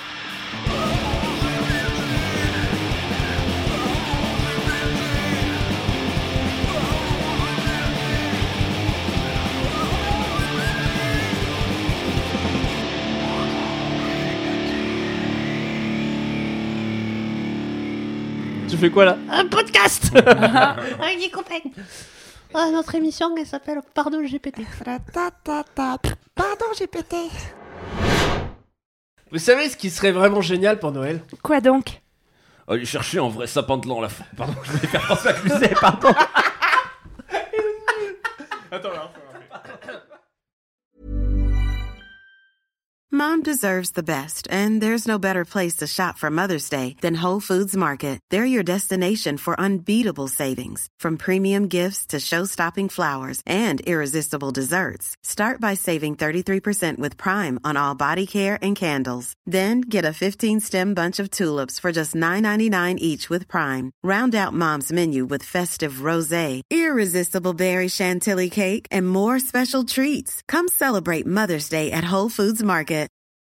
Tu fais quoi là? Un podcast avec des copains. Notre émission, elle s'appelle Pardon GPT. Pardon GPT. Vous savez ce qui serait vraiment génial pour Noël? Quoi donc? Allez chercher un vrai sapin de l'an la fin. Pardon, je voulais faire François Cluzet, pardon. Attends, là. Mom deserves the best, and there's no better place to shop for Mother's Day than Whole Foods Market. They're your destination for unbeatable savings, from premium gifts to show-stopping flowers and irresistible desserts. Start by saving 33% with Prime on all body care and candles. Then get a 15-stem bunch of tulips for just $9.99 each with Prime. Round out Mom's menu with festive rosé, irresistible berry chantilly cake, and more special treats. Come celebrate Mother's Day at Whole Foods Market.